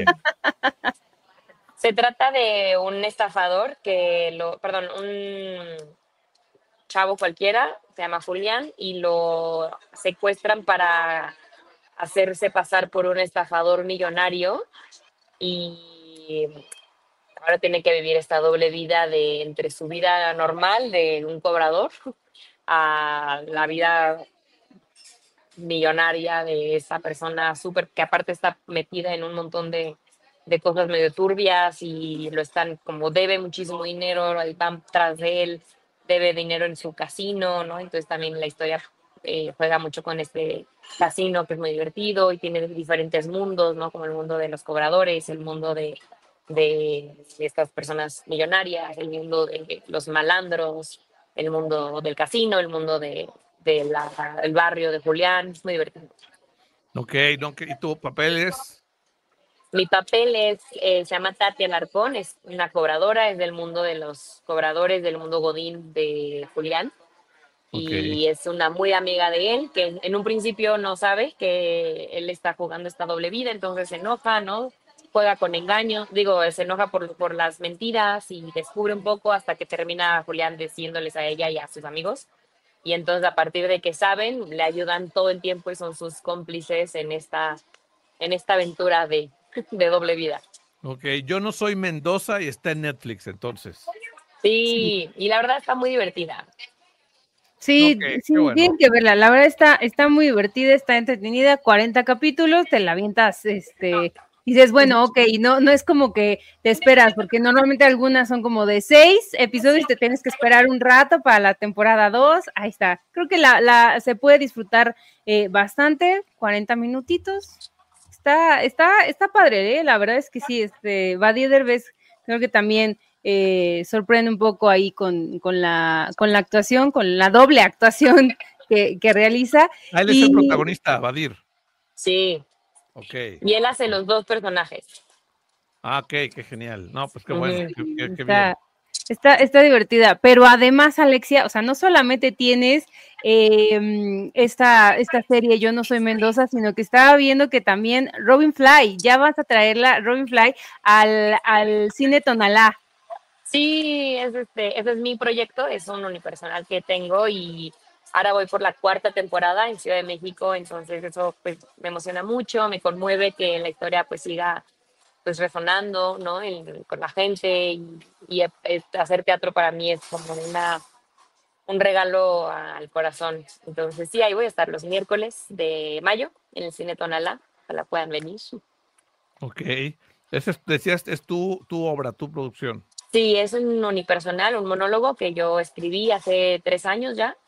Se trata de un estafador que lo, perdón, un chavo cualquiera, se llama Julián, y lo secuestran para hacerse pasar por un estafador millonario y ahora tiene que vivir esta doble vida de entre su vida normal de un cobrador a la vida millonaria de esa persona súper, que aparte está metida en un montón de, de cosas medio turbias y lo están como debe muchísimo dinero, ahí van tras de él, debe dinero en su casino, ¿no? Entonces también la historia eh, juega mucho con este casino que es muy divertido y tiene diferentes mundos, ¿no? Como el mundo de los cobradores, el mundo de, de estas personas millonarias, el mundo de los malandros, el mundo del casino, el mundo de, de la, el barrio de Julián, es muy divertido. Ok, no, ¿qué- ¿y tu papel es? Mi papel es, eh, se llama Tati Alarcón, es una cobradora, es del mundo de los cobradores, del mundo Godín de Julián. Ok. Y es una muy amiga de él, que en un principio no sabe que él está jugando esta doble vida, entonces se enoja, ¿no? Juega con engaño, digo, se enoja por, por las mentiras y descubre un poco hasta que termina Julián diciéndoles a ella y a sus amigos. Y entonces a partir de que saben, le ayudan todo el tiempo y son sus cómplices en esta, en esta aventura de, de doble vida. Ok, yo no soy Mendoza y está en Netflix, entonces. Sí, Sí, y la verdad está muy divertida. sí, Ok, sí, qué bueno. tienen que verla. La verdad está, está muy divertida, está entretenida, cuarenta capítulos, te la avientas, este, y dices, bueno, ok, no, no es como que te esperas, porque normalmente algunas son como de seis episodios y te tienes que esperar un rato para la temporada dos. Ahí está. Creo que la, la se puede disfrutar eh, bastante, cuarenta minutitos. Está, está, está padre, ¿eh? La verdad es que sí, este, Badir Derbez, creo que también eh, sorprende un poco ahí con, con, la, con la actuación, con la doble actuación que, que realiza. Ah, él es el Y protagonista, Badir. Sí, Ok. y él hace los dos personajes. Ah, ok, qué genial. No, pues qué bueno, Ujú. qué, qué- qué bien. está, está, está divertida, pero además, Alexia, o sea, no solamente tienes eh, esta, esta serie Yo no soy Mendoza, sino que estaba viendo que también Robin Fly, ya vas a traerla, Robin Fly, al, al cine Tonalá. Sí, es este, ese es mi proyecto, es un unipersonal que tengo y ahora voy por la cuarta temporada en Ciudad de México, entonces eso pues me emociona mucho, me conmueve que la historia pues siga pues resonando, ¿no? En- con la gente y, y, eh, hacer teatro para mí es como una, un regalo al corazón. Entonces sí, ahí voy a estar los miércoles de mayo en el Cine Tonalá, ojalá puedan venir. Ok. Ese es, decías, es tu, tu obra, tu producción. Sí, es un unipersonal, un monólogo que yo escribí hace tres años ya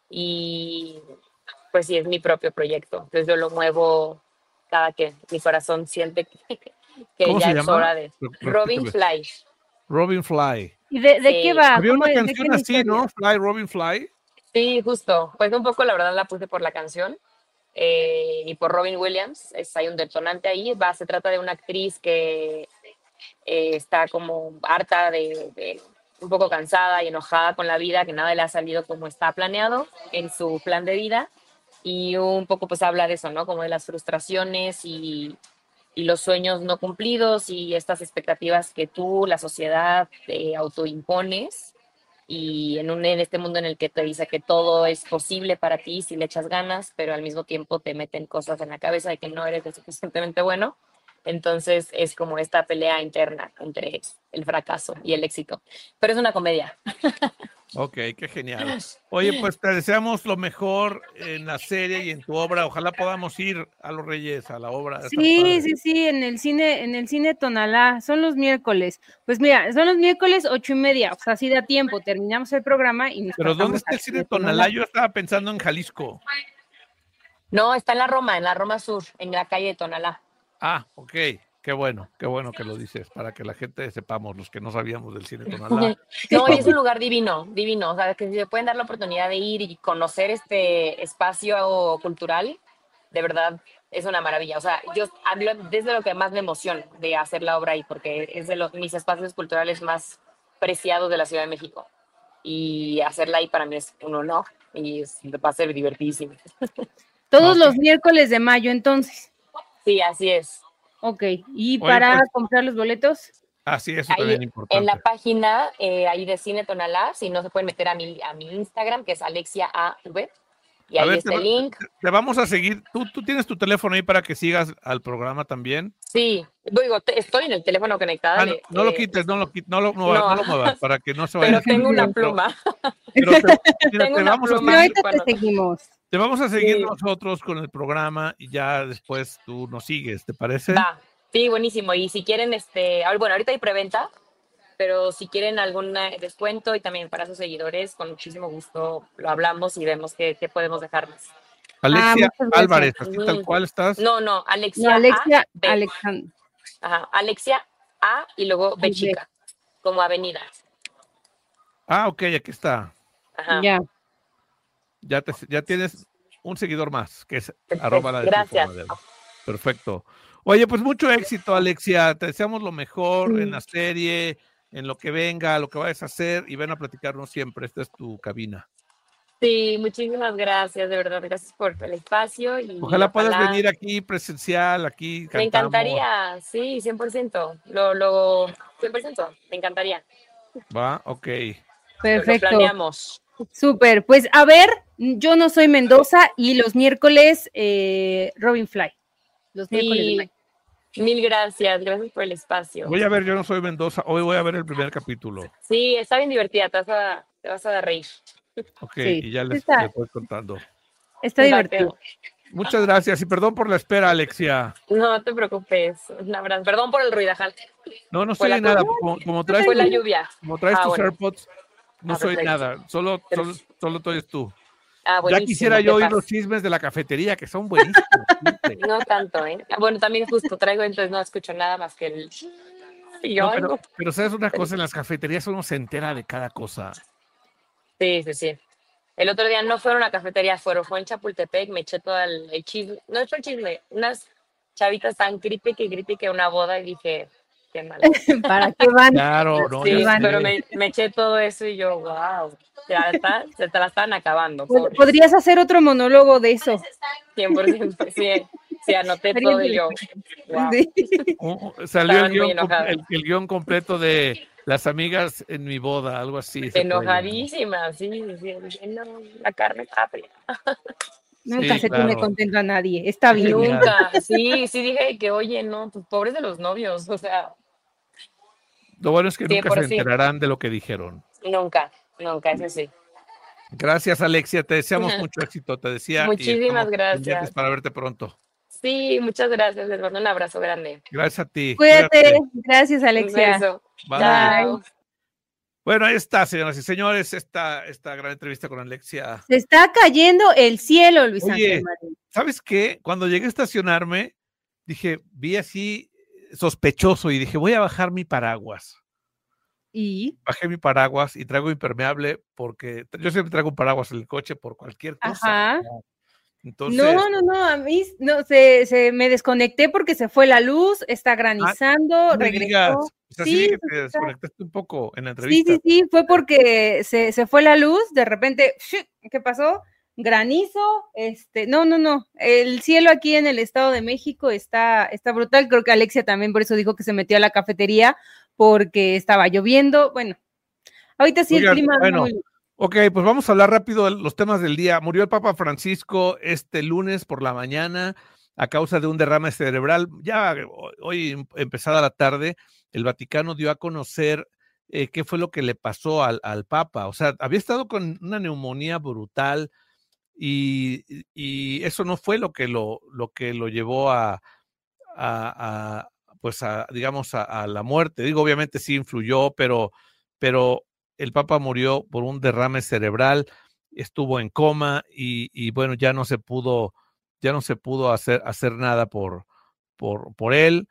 y pues sí, es mi propio proyecto. Entonces yo lo muevo cada que mi corazón siente que, que ¿Cómo ya se es llama? hora de Re- Robin Repíteme. Fly. Robin Fly. ¿Y de, de qué Sí, va? Había ¿Cómo una es? ¿De qué canción es la así, historia? ¿no? Fly, Robin Fly. sí, justo. Pues un poco la verdad la puse por la canción eh, y por Robin Williams. Es, hay un detonante ahí. Va, se trata de una actriz que eh, está como harta de, de, un poco cansada y enojada con la vida, que nada le ha salido como está planeado en su plan de vida y un poco pues habla de eso, ¿no? Como de las frustraciones y, y los sueños no cumplidos y estas expectativas que tú, la sociedad, te autoimpones y en, un, en este mundo en el que te dice que todo es posible para ti si le echas ganas, pero al mismo tiempo te meten cosas en la cabeza de que no eres lo suficientemente bueno. Entonces es como esta pelea interna entre el fracaso y el éxito. Pero es una comedia. Ok, qué genial. Oye, pues te deseamos lo mejor en la serie y en tu obra. Ojalá podamos ir a Los Reyes, a la obra. Va a estar Sí, padre. sí, sí, en el cine, en el cine Tonalá, son los miércoles. Pues mira, son los miércoles ocho y media, o sea, sí da tiempo, terminamos el programa y nos Pero ¿dónde pasamos está al el cine cine Tonalá? Tonalá. Yo estaba pensando en Jalisco. No, está en la Roma, en la Roma Sur, en la calle de Tonalá. Ah, ok. Qué bueno, qué bueno que lo dices, para que la gente sepamos, los que no sabíamos del cine Tonalá. No, y es un lugar divino, divino. O sea, que si se pueden dar la oportunidad de ir y conocer este espacio cultural, de verdad es una maravilla. O sea, yo hablo desde lo que más me emociona de hacer la obra ahí, porque es de los, mis espacios culturales más preciados de la Ciudad de México. Y hacerla ahí para mí es un honor y es, va a ser divertidísimo. Todos No, los que- miércoles de mayo, entonces. Sí, así es. Ok, y Oye, para pues, comprar los boletos, así, eso Ahí también es en la importante. página eh, ahí de Cine Tonalá, si no se pueden meter a mi, a mi Instagram, que es Alexia A V, y A ahí ver, te, está el va- link. te- te vamos a seguir. ¿Tú, tú tienes tu teléfono ahí para que sigas al programa también? Sí, digo, te- estoy en el teléfono conectada. Ah, no, Le, no lo eh, quites, no lo, qui- no lo, no, no, no lo muevas para que no se vaya a pero tengo una silenciar. Pero, pluma. pero te, mira, Tengo te una vamos a y pluma. seguir, ahorita te Bueno, seguimos. te vamos a seguir sí, nosotros con el programa y ya después tú nos sigues, ¿te parece? va. Sí, buenísimo. Y si quieren, este, ah, bueno, ahorita hay preventa, pero si quieren algún eh, descuento y también para sus seguidores, con muchísimo gusto lo hablamos y vemos qué, qué podemos dejarles. Ah, Alexia muchas gracias. Álvarez, así tal Ujú. cual estás. No, no, No, Alexia A Alexia, B. Alexandra. Ajá, Alexia A y luego B chica, como avenida. Ah, ok, aquí está. Ajá. Ya. Ya, te, ya tienes. un seguidor más, que es Perfecto. arroba la Gracias. desinformadera. Perfecto. Oye, pues mucho éxito, Alexia. Te deseamos lo mejor Mm. en la serie, en lo que venga, lo que vayas a hacer, y ven a platicarnos siempre. Esta es tu cabina. Sí, muchísimas gracias, de verdad, gracias por el espacio y Ojalá puedas ojalá- venir aquí presencial, aquí Me cantamos. encantaría, sí, cien por ciento, lo, lo, cien por ciento, me encantaría. Va, ok. Lo Perfecto. planeamos. Súper. Pues a ver, yo no soy Mendoza y los miércoles eh, Robin Fly. Los miércoles de Y mayo. mil gracias, gracias por el espacio. Voy a ver, yo no soy Mendoza. Hoy voy a ver el primer capítulo. Sí, está bien divertida, te vas a, te vas a dar reír. Ok, Sí, y ya les, está- les voy contando. Está divertido. Muchas gracias y perdón por la espera, Alexia. No te preocupes, un abrazo. Perdón por el ruidajal. No, no Fue soy la nada. culpa. Como, como traes, Fue la tu- lluvia. como traes Ah, tus bueno. AirPods, no Ah, soy perfecto. nada. Solo, solo, solo tú eres tú. Ah, Ya buenísimo, quisiera qué yo oír paz. los chismes de la cafetería, que son buenísimos. siempre. No tanto, ¿eh? Ah, bueno, también justo traigo, entonces no escucho nada más que el... Y yo, No, ay, pero, no. pero sabes una cosa, en las cafeterías uno se entera de cada cosa. Sí, sí, sí. El otro día no fue a una cafetería, fueron, fue en Chapultepec, me eché todo el, el chisme. No es el chisme, unas chavitas tan gripe que gripe que una boda y dije, qué mal. ¿Para qué van? Claro, no, Sí, ya sé. pero me, me eché todo eso y yo, wow, ya está, se te la estaban acabando, Pod- pobres. Podrías hacer otro monólogo de eso. cien por ciento, sí, sí, anoté Estaría todo y yo, wow. Sí. Uh, uh, salió el Estaban muy guión, com- enojadas. el, el guión completo de las amigas en mi boda, algo así. se puede llamar. Enojadísima, sí, sí, dije, no, la carne está fría. Nunca Sí, se tiene claro. contento a nadie. Está bien. Genial. Nunca, sí, sí dije que, oye, no, pues pobres de los novios, o sea, Lo bueno es que Sí, nunca por se sí. enterarán de lo que dijeron. nunca, nunca, eso sí. Gracias, Alexia. Te deseamos mucho éxito. Te decía. y Muchísimas estamos gracias. pendientes para verte pronto. Sí, muchas gracias, les mando un abrazo grande. Gracias a ti. Cuídate. Gracias, Alexia. Un beso. Bye. Chao. Bueno, ahí está, señoras y señores, esta, esta gran entrevista con Alexia. Se está cayendo el cielo, Luis Oye, Ángel Marín. ¿sabes qué? Cuando llegué a estacionarme, dije, vi así sospechoso y dije, voy a bajar mi paraguas. ¿Y? Bajé mi paraguas y traigo impermeable porque yo siempre traigo un paraguas en el coche por cualquier cosa. Ajá. Entonces, No, no, no, a mí no, se, se me desconecté porque se fue la luz, está granizando, no me regresó. digas. O sea, sí, Sí, vi que sí, te sí. desconectaste un poco en la Sí, entrevista. sí, sí, fue porque se, se fue la luz, de repente, ¡shit! ¿Qué pasó? Granizo, este, no, no, no, el cielo aquí en el Estado de México está, está brutal, creo que Alexia también por eso dijo que se metió a la cafetería, porque estaba lloviendo, bueno, ahorita sí Oigan, el clima bueno, es muy... Ok, pues vamos a hablar rápido de los temas del día. Murió el Papa Francisco este lunes por la mañana a causa de un derrame cerebral. Ya hoy, empezada la tarde, el Vaticano dio a conocer eh, qué fue lo que le pasó al, al Papa. O sea, había estado con una neumonía brutal y, y eso no fue lo que lo, lo, que lo llevó a, a, a pues, a, digamos, a, a la muerte. Digo, obviamente sí influyó, pero, pero el Papa murió por un derrame cerebral, estuvo en coma y, y bueno, ya no se pudo, ya no se pudo hacer, hacer nada por, por, por él,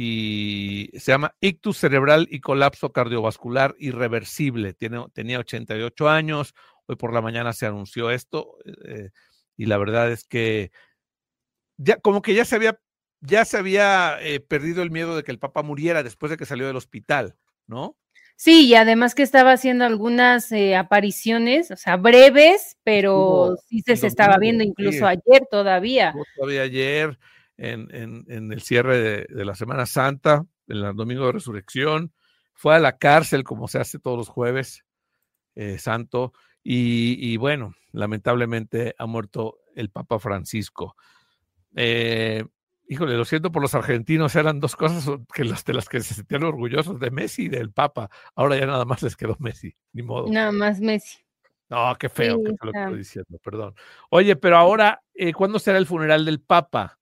y se llama ictus cerebral y colapso cardiovascular irreversible. Tiene, tenía ochenta y ocho años, hoy por la mañana se anunció esto, eh, y la verdad es que ya como que ya se había, ya se había eh, perdido el miedo de que el Papa muriera después de que salió del hospital, ¿no? Sí, y además que estaba haciendo algunas eh, apariciones, o sea, breves, pero Estuvo sí se, el se estaba domingo, viendo incluso sí. ayer todavía. Estuvo todavía ayer en, en, en el cierre de, de la Semana Santa, en el Domingo de Resurrección, fue a la cárcel como se hace todos los jueves eh, santo, y, y bueno, lamentablemente ha muerto el Papa Francisco. Eh, híjole, lo siento por los argentinos, eran dos cosas que las, de las que se sentían orgullosos, de Messi y del Papa. Ahora ya nada más les quedó Messi, ni modo. Nada más Messi. No, qué feo, Sí, qué feo lo que está. estoy diciendo, perdón. Oye, pero ahora, eh, ¿cuándo será el funeral del Papa?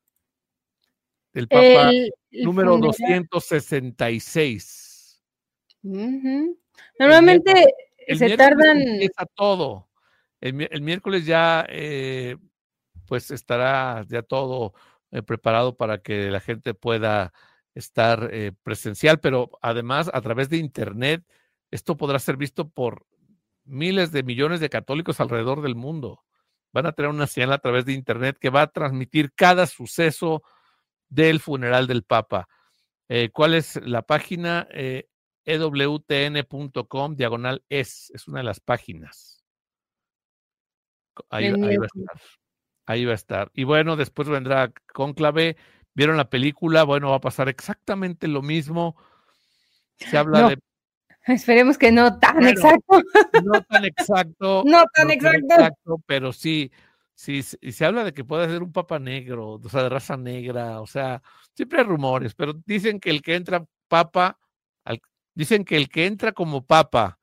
El Papa El, el número funeral. doscientos sesenta y seis. Ujú. Normalmente El se miércoles tardan. empieza todo. El, mi- el miércoles ya, eh, pues estará ya todo eh, preparado para que la gente pueda estar eh, presencial, pero además a través de internet, esto podrá ser visto por miles de millones de católicos alrededor del mundo. van a tener una señal a través de internet que va a transmitir cada suceso del funeral del Papa. Eh, ¿Cuál es la página? Eh, e w t n punto com diagonal es, es una de las páginas. Ahí, ahí va a estar. Ahí va a estar. Y bueno, después vendrá Cónclave. ¿Vieron la película? Bueno, va a pasar exactamente lo mismo. Se habla no, de... Esperemos que no tan bueno, exacto. No tan exacto. no tan no exacto. Tan exacto, pero sí, sí, y se habla de que puede ser un papa negro, o sea, de raza negra, o sea, siempre hay rumores, pero dicen que el que entra papa, al, dicen que el que entra como papa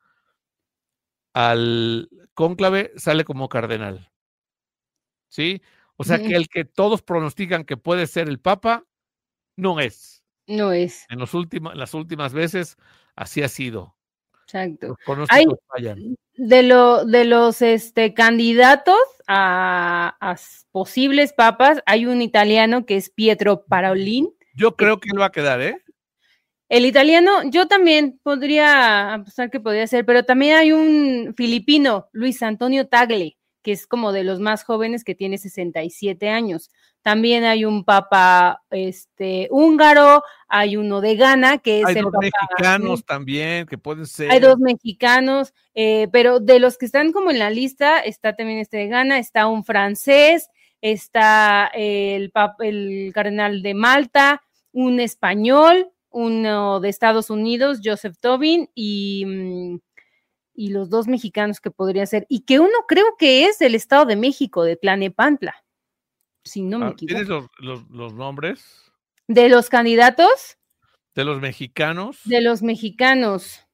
al cónclave sale como cardenal. ¿Sí? O sea, que el que todos pronostican que puede ser el papa, no es. No es. En, los últimos, en las últimas veces, así ha sido. Exacto. Los pronósticos fallan. De, lo, de los este, candidatos a, a posibles papas, hay un italiano que es Pietro Parolin. Yo creo que él va a quedar, ¿eh? El italiano, yo también podría apostar que podría ser, pero también hay un filipino, Luis Antonio Tagle, que es como de los más jóvenes, que tiene sesenta y siete años. También hay un papa este, húngaro, hay uno de Ghana, que es hay el dos papa mexicanos ¿sí? también, que pueden ser. Hay dos mexicanos, eh, pero de los que están como en la lista, está también este de Ghana, está un francés, está el, papa, el cardenal de Malta, un español, uno de Estados Unidos, Joseph Tobin, y, y los dos mexicanos que podría ser, y que uno creo que es del Estado de México, de Tlanepantla, si no me equivoco. ¿Tienes los, los, los nombres? ¿De los candidatos? ¿De los mexicanos? De los mexicanos.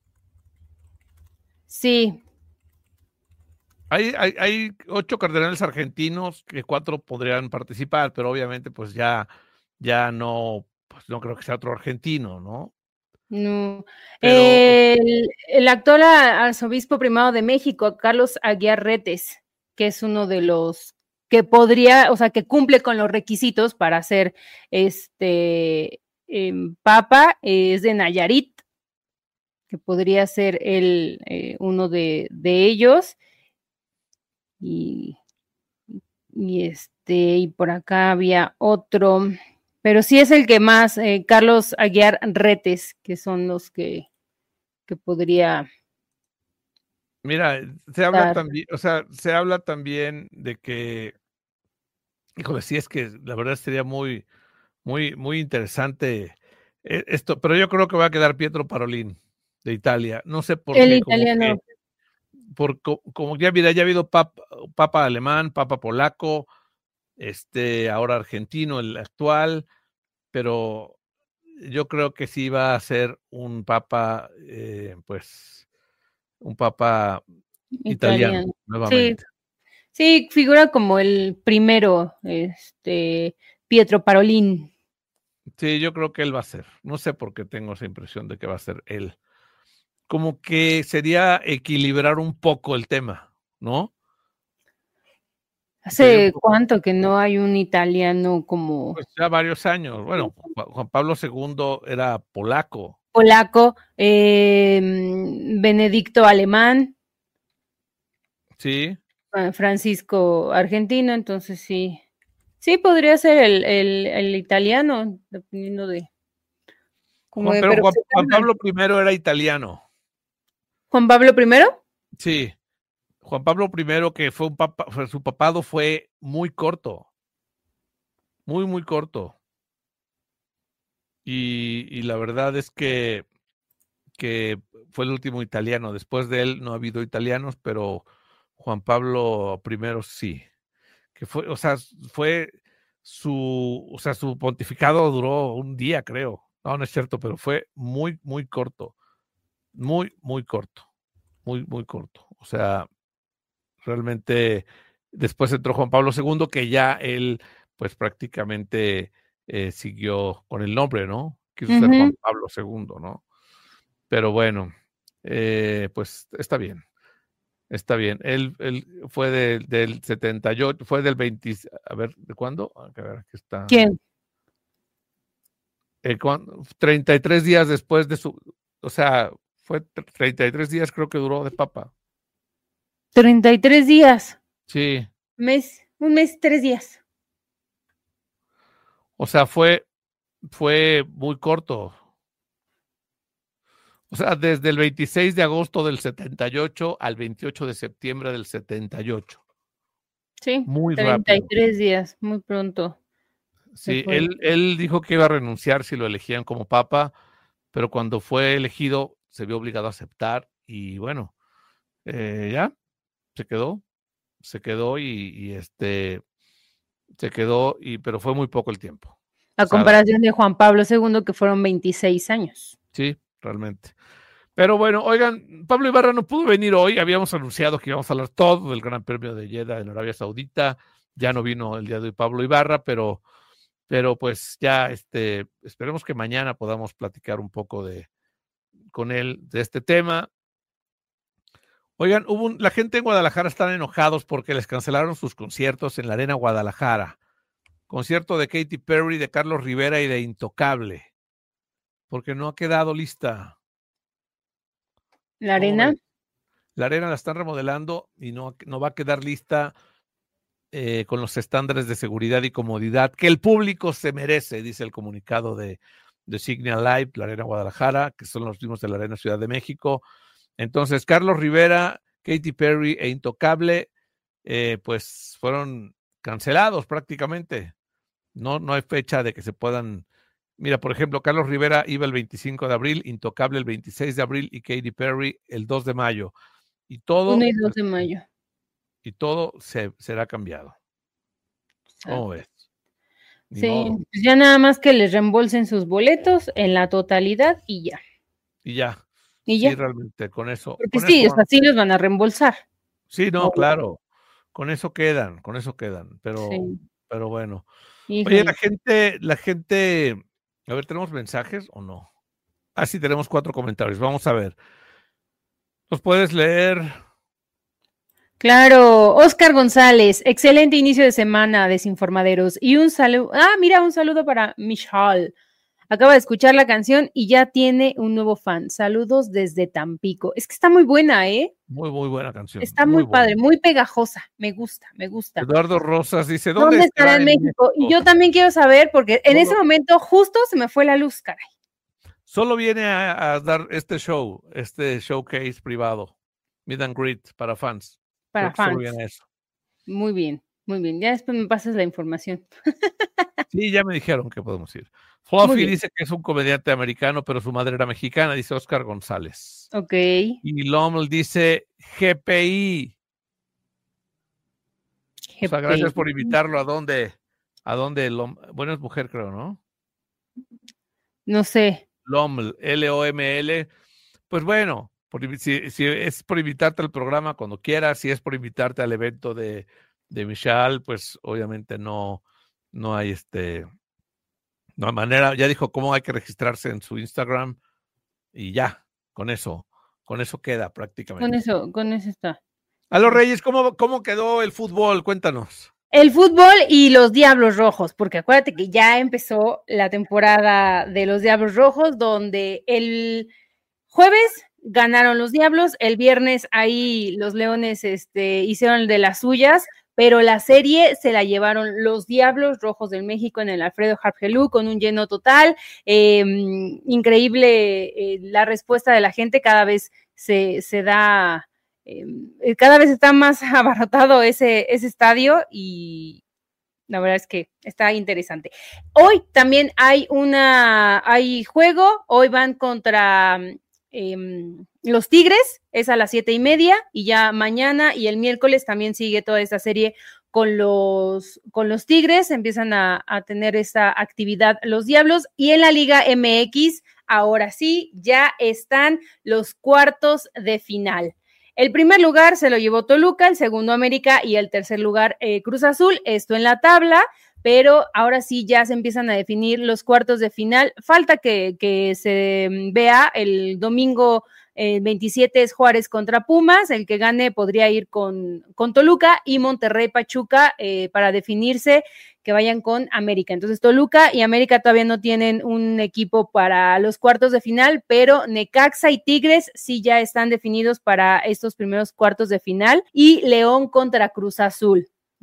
Sí. Hay, hay, hay ocho cardenales argentinos, que cuatro podrían participar, pero obviamente pues ya, ya no, pues no creo que sea otro argentino, ¿no? No. Pero... El, el actual arzobispo primado de México, Carlos Aguiar Retes, que es uno de los que podría, o sea, que cumple con los requisitos para ser este eh, papa, eh, es de Nayarit, que podría ser el, eh, uno de, de ellos. Y, y este, y por acá había otro, pero sí es el que más, eh, Carlos Aguiar Retes, que son los que, que podría. Mira, se habla dar. también, o sea, se habla también de que, híjole, sí es que la verdad sería muy, muy, muy interesante esto, pero yo creo que va a quedar Pietro Parolin de Italia. No sé por el qué. Italiano. Como, que, por, como ya mira, ya ha habido papa, papa alemán, papa polaco, este, ahora argentino, el actual, pero yo creo que sí va a ser un papa, eh, pues, un papa italiano, italiano nuevamente. Sí. Sí, figura como el primero, este, Pietro Parolin. Sí, yo creo que él va a ser. No sé por qué tengo esa impresión de que va a ser él. Como que sería equilibrar un poco el tema, ¿no? ¿Hace cuánto que no hay un italiano como...? Pues ya varios años. Bueno, Juan Pablo segundo era polaco. Polaco, eh, Benedicto alemán. Sí. Francisco argentino, entonces sí. Sí, podría ser el, el, el italiano, dependiendo de... Como Juan, de, pero Juan, Juan Pablo primero era italiano. ¿Juan Pablo primero? Sí. Juan Pablo primero, que fue un papa, su papado fue muy corto. Muy, muy corto. Y, y la verdad es que, que fue el último italiano. Después de él no ha habido italianos, pero Juan Pablo primero sí. Que fue, o sea, fue su, o sea, su pontificado duró un día, creo. No, no es cierto, pero fue muy, muy corto. Muy, muy corto. Muy, muy corto. O sea, realmente después entró Juan Pablo segundo, que ya él, pues prácticamente eh, siguió con el nombre, ¿no? Quiso uh-huh. ser Juan Pablo segundo, ¿no? Pero bueno, eh, pues está bien. Está bien. Él, él fue de, del setenta y ocho, fue del veinte, a ver, ¿de cuándo? A ver, aquí está. ¿Quién? Eh, treinta y tres días después de su, o sea, fue treinta y tres días creo que duró de papa. treinta y tres días. Sí. Mes, un mes, tres días. O sea, fue, fue muy corto. O sea, desde el veintiséis de agosto del setenta y ocho al veintiocho de septiembre del setenta y ocho. Sí, muy treinta y rápido. tres días, muy pronto. Sí, él, él dijo que iba a renunciar si lo elegían como papa, pero cuando fue elegido se vio obligado a aceptar y bueno, eh, ya se quedó, se quedó y, y este, se quedó, y, pero fue muy poco el tiempo. A O sea, comparación de Juan Pablo segundo, que fueron veintiséis años. Sí, realmente. Pero bueno, oigan, Pablo Ibarra no pudo venir hoy. Habíamos anunciado que íbamos a hablar todo del Gran Premio de Jeddah en Arabia Saudita. Ya no vino el día de hoy Pablo Ibarra, pero, pero pues ya este, esperemos que mañana podamos platicar un poco de, con él de este tema. Oigan, hubo un, la gente en Guadalajara están enojados porque les cancelaron sus conciertos en la Arena Guadalajara. Concierto de Katy Perry, de Carlos Rivera y de Intocable, porque no ha quedado lista. La arena. La arena la están remodelando y no, no va a quedar lista eh, con los estándares de seguridad y comodidad que el público se merece, dice el comunicado de, de Signia Live, la Arena Guadalajara, que son los mismos de la Arena Ciudad de México. Entonces, Carlos Rivera, Katy Perry e Intocable, eh, pues fueron cancelados prácticamente. No, no hay fecha de que se puedan. Mira, por ejemplo, Carlos Rivera iba el veinticinco de abril, Intocable el veintiséis de abril y Katy Perry el dos de mayo. Y todo, uno y dos de mayo. Y todo se, será cambiado. ¿Cómo ves? Ni sí, modo. Pues ya nada más que les reembolsen sus boletos en la totalidad y ya. Y ya. Y sí, ya. realmente, con eso. Porque con sí, eso, o sea, sí los van a reembolsar. Sí, no, oh. claro. Con eso quedan, con eso quedan. Pero, sí. pero bueno. Híjole. Oye, la gente, la gente, a ver, ¿tenemos mensajes o no? Ah, sí, tenemos cuatro comentarios. Vamos a ver. ¿Los puedes leer? Claro, Oscar González, excelente inicio de semana, desinformaderos. Y un saludo, ah, mira, un saludo para Michal. Acaba de escuchar la canción y ya tiene un nuevo fan. Saludos desde Tampico. Es que está muy buena, ¿eh? Muy, muy buena canción. Está muy, muy padre, muy pegajosa. Me gusta, me gusta. Eduardo Rosas dice, ¿dónde, ¿Dónde estará en México? México? Y yo también quiero saber, porque en Solo... ese momento justo se me fue la luz, caray. Solo viene a, a dar este show, este showcase privado. Meet and greet para fans. Para Creo fans. Que solo eso. Muy bien, muy bien. Ya después me pasas la información. Sí, ya me dijeron que podemos ir. Fluffy dice que es un comediante americano, pero su madre era mexicana, dice Oscar González. Ok. Y Lommel dice G P I. G P I. O sea, gracias por invitarlo. ¿A dónde? ¿A dónde? Lom... Bueno, es mujer, creo, ¿no? No sé. Lommel, L O M L. Pues bueno, por, si, si es por invitarte al programa cuando quieras, si es por invitarte al evento de, de Michelle, pues obviamente no, no hay este, no hay manera, ya dijo cómo hay que registrarse en su Instagram y ya, con eso, con eso queda prácticamente. Con eso, con eso está. A los Reyes, ¿cómo, cómo quedó el fútbol? Cuéntanos. El fútbol y los Diablos Rojos, porque acuérdate que ya empezó la temporada de los Diablos Rojos, donde el jueves ganaron los Diablos, el viernes ahí los Leones este, hicieron de las suyas, pero la serie se la llevaron los Diablos Rojos del México en el Alfredo Harpelú con un lleno total, eh, increíble eh, la respuesta de la gente, cada vez se, se da, eh, cada vez está más abarrotado ese, ese estadio y la verdad es que está interesante. Hoy también hay una, hay juego, hoy van contra Eh, los Tigres, es a las siete y media, y ya mañana y el miércoles también sigue toda esta serie con los, con los Tigres, empiezan a, a tener esta actividad los Diablos, y en la Liga M X, ahora sí, ya están los cuartos de final. El primer lugar se lo llevó Toluca, el segundo América y el tercer lugar eh, Cruz Azul, esto en la tabla, pero ahora sí ya se empiezan a definir los cuartos de final. Falta que, que se vea el domingo eh, veintisiete es Juárez contra Pumas, el que gane podría ir con, con Toluca y Monterrey Pachuca eh, para definirse que vayan con América. Entonces Toluca y América todavía no tienen un equipo para los cuartos de final, pero Necaxa y Tigres sí ya están definidos para estos primeros cuartos de final y León contra Cruz Azul.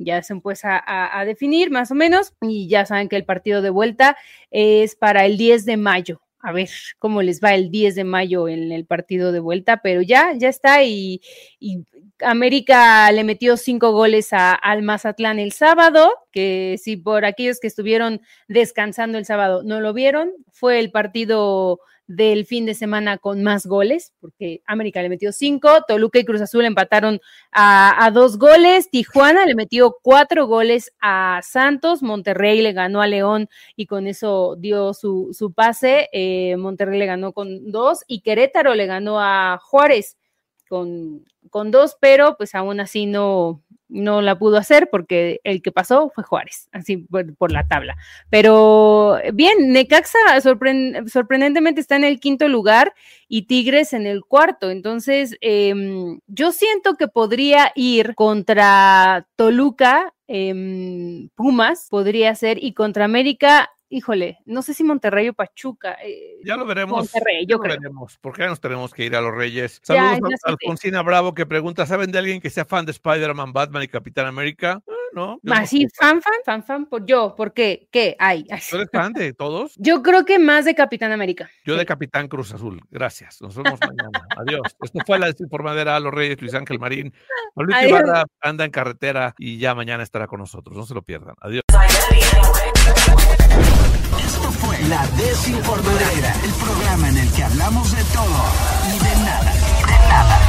ya se empieza a, a definir más o menos, y ya saben que el partido de vuelta es para el diez de mayo. A ver cómo les va el diez de mayo en el partido de vuelta, pero ya, ya está, y, y América le metió cinco goles a, al Mazatlán el sábado, que si por aquellos que estuvieron descansando el sábado no lo vieron, fue el partido del fin de semana con más goles, porque América le metió cinco, Toluca y Cruz Azul empataron a, a dos goles, Tijuana le metió cuatro goles a Santos, Monterrey le ganó a León y con eso dio su, su pase, eh, Monterrey le ganó con dos y Querétaro le ganó a Juárez con, con dos, pero pues aún así no, no la pudo hacer porque el que pasó fue Juárez, así por, por la tabla. Pero bien, Necaxa sorpre- sorprendentemente está en el quinto lugar y Tigres en el cuarto, entonces eh, yo siento que podría ir contra Toluca, eh, Pumas, podría ser, y contra América, híjole, no sé si Monterrey o Pachuca. Eh, ya lo veremos. Monterrey, yo ya lo creo. veremos, porque ya nos tenemos que ir a los Reyes. Saludos Ya, a Alfonsina Bravo, que pregunta, ¿saben de alguien que sea fan de Spider-Man, Batman y Capitán América? Eh, no. Así, no fan, fan, fan, fan, por yo, ¿por qué? ¿Qué hay? ¿Tú eres fan de todos? Yo creo que más de Capitán América. Yo sí. de Capitán Cruz Azul. Gracias. Nos vemos mañana. Adiós. Esto fue la desinformadera a los Reyes, Luis Ángel Marín. Luis Ibarra anda en carretera y ya mañana estará con nosotros. No se lo pierdan. Adiós. Esto fue La Desinformadera, el programa en el que hablamos de todo y de nada, de nada.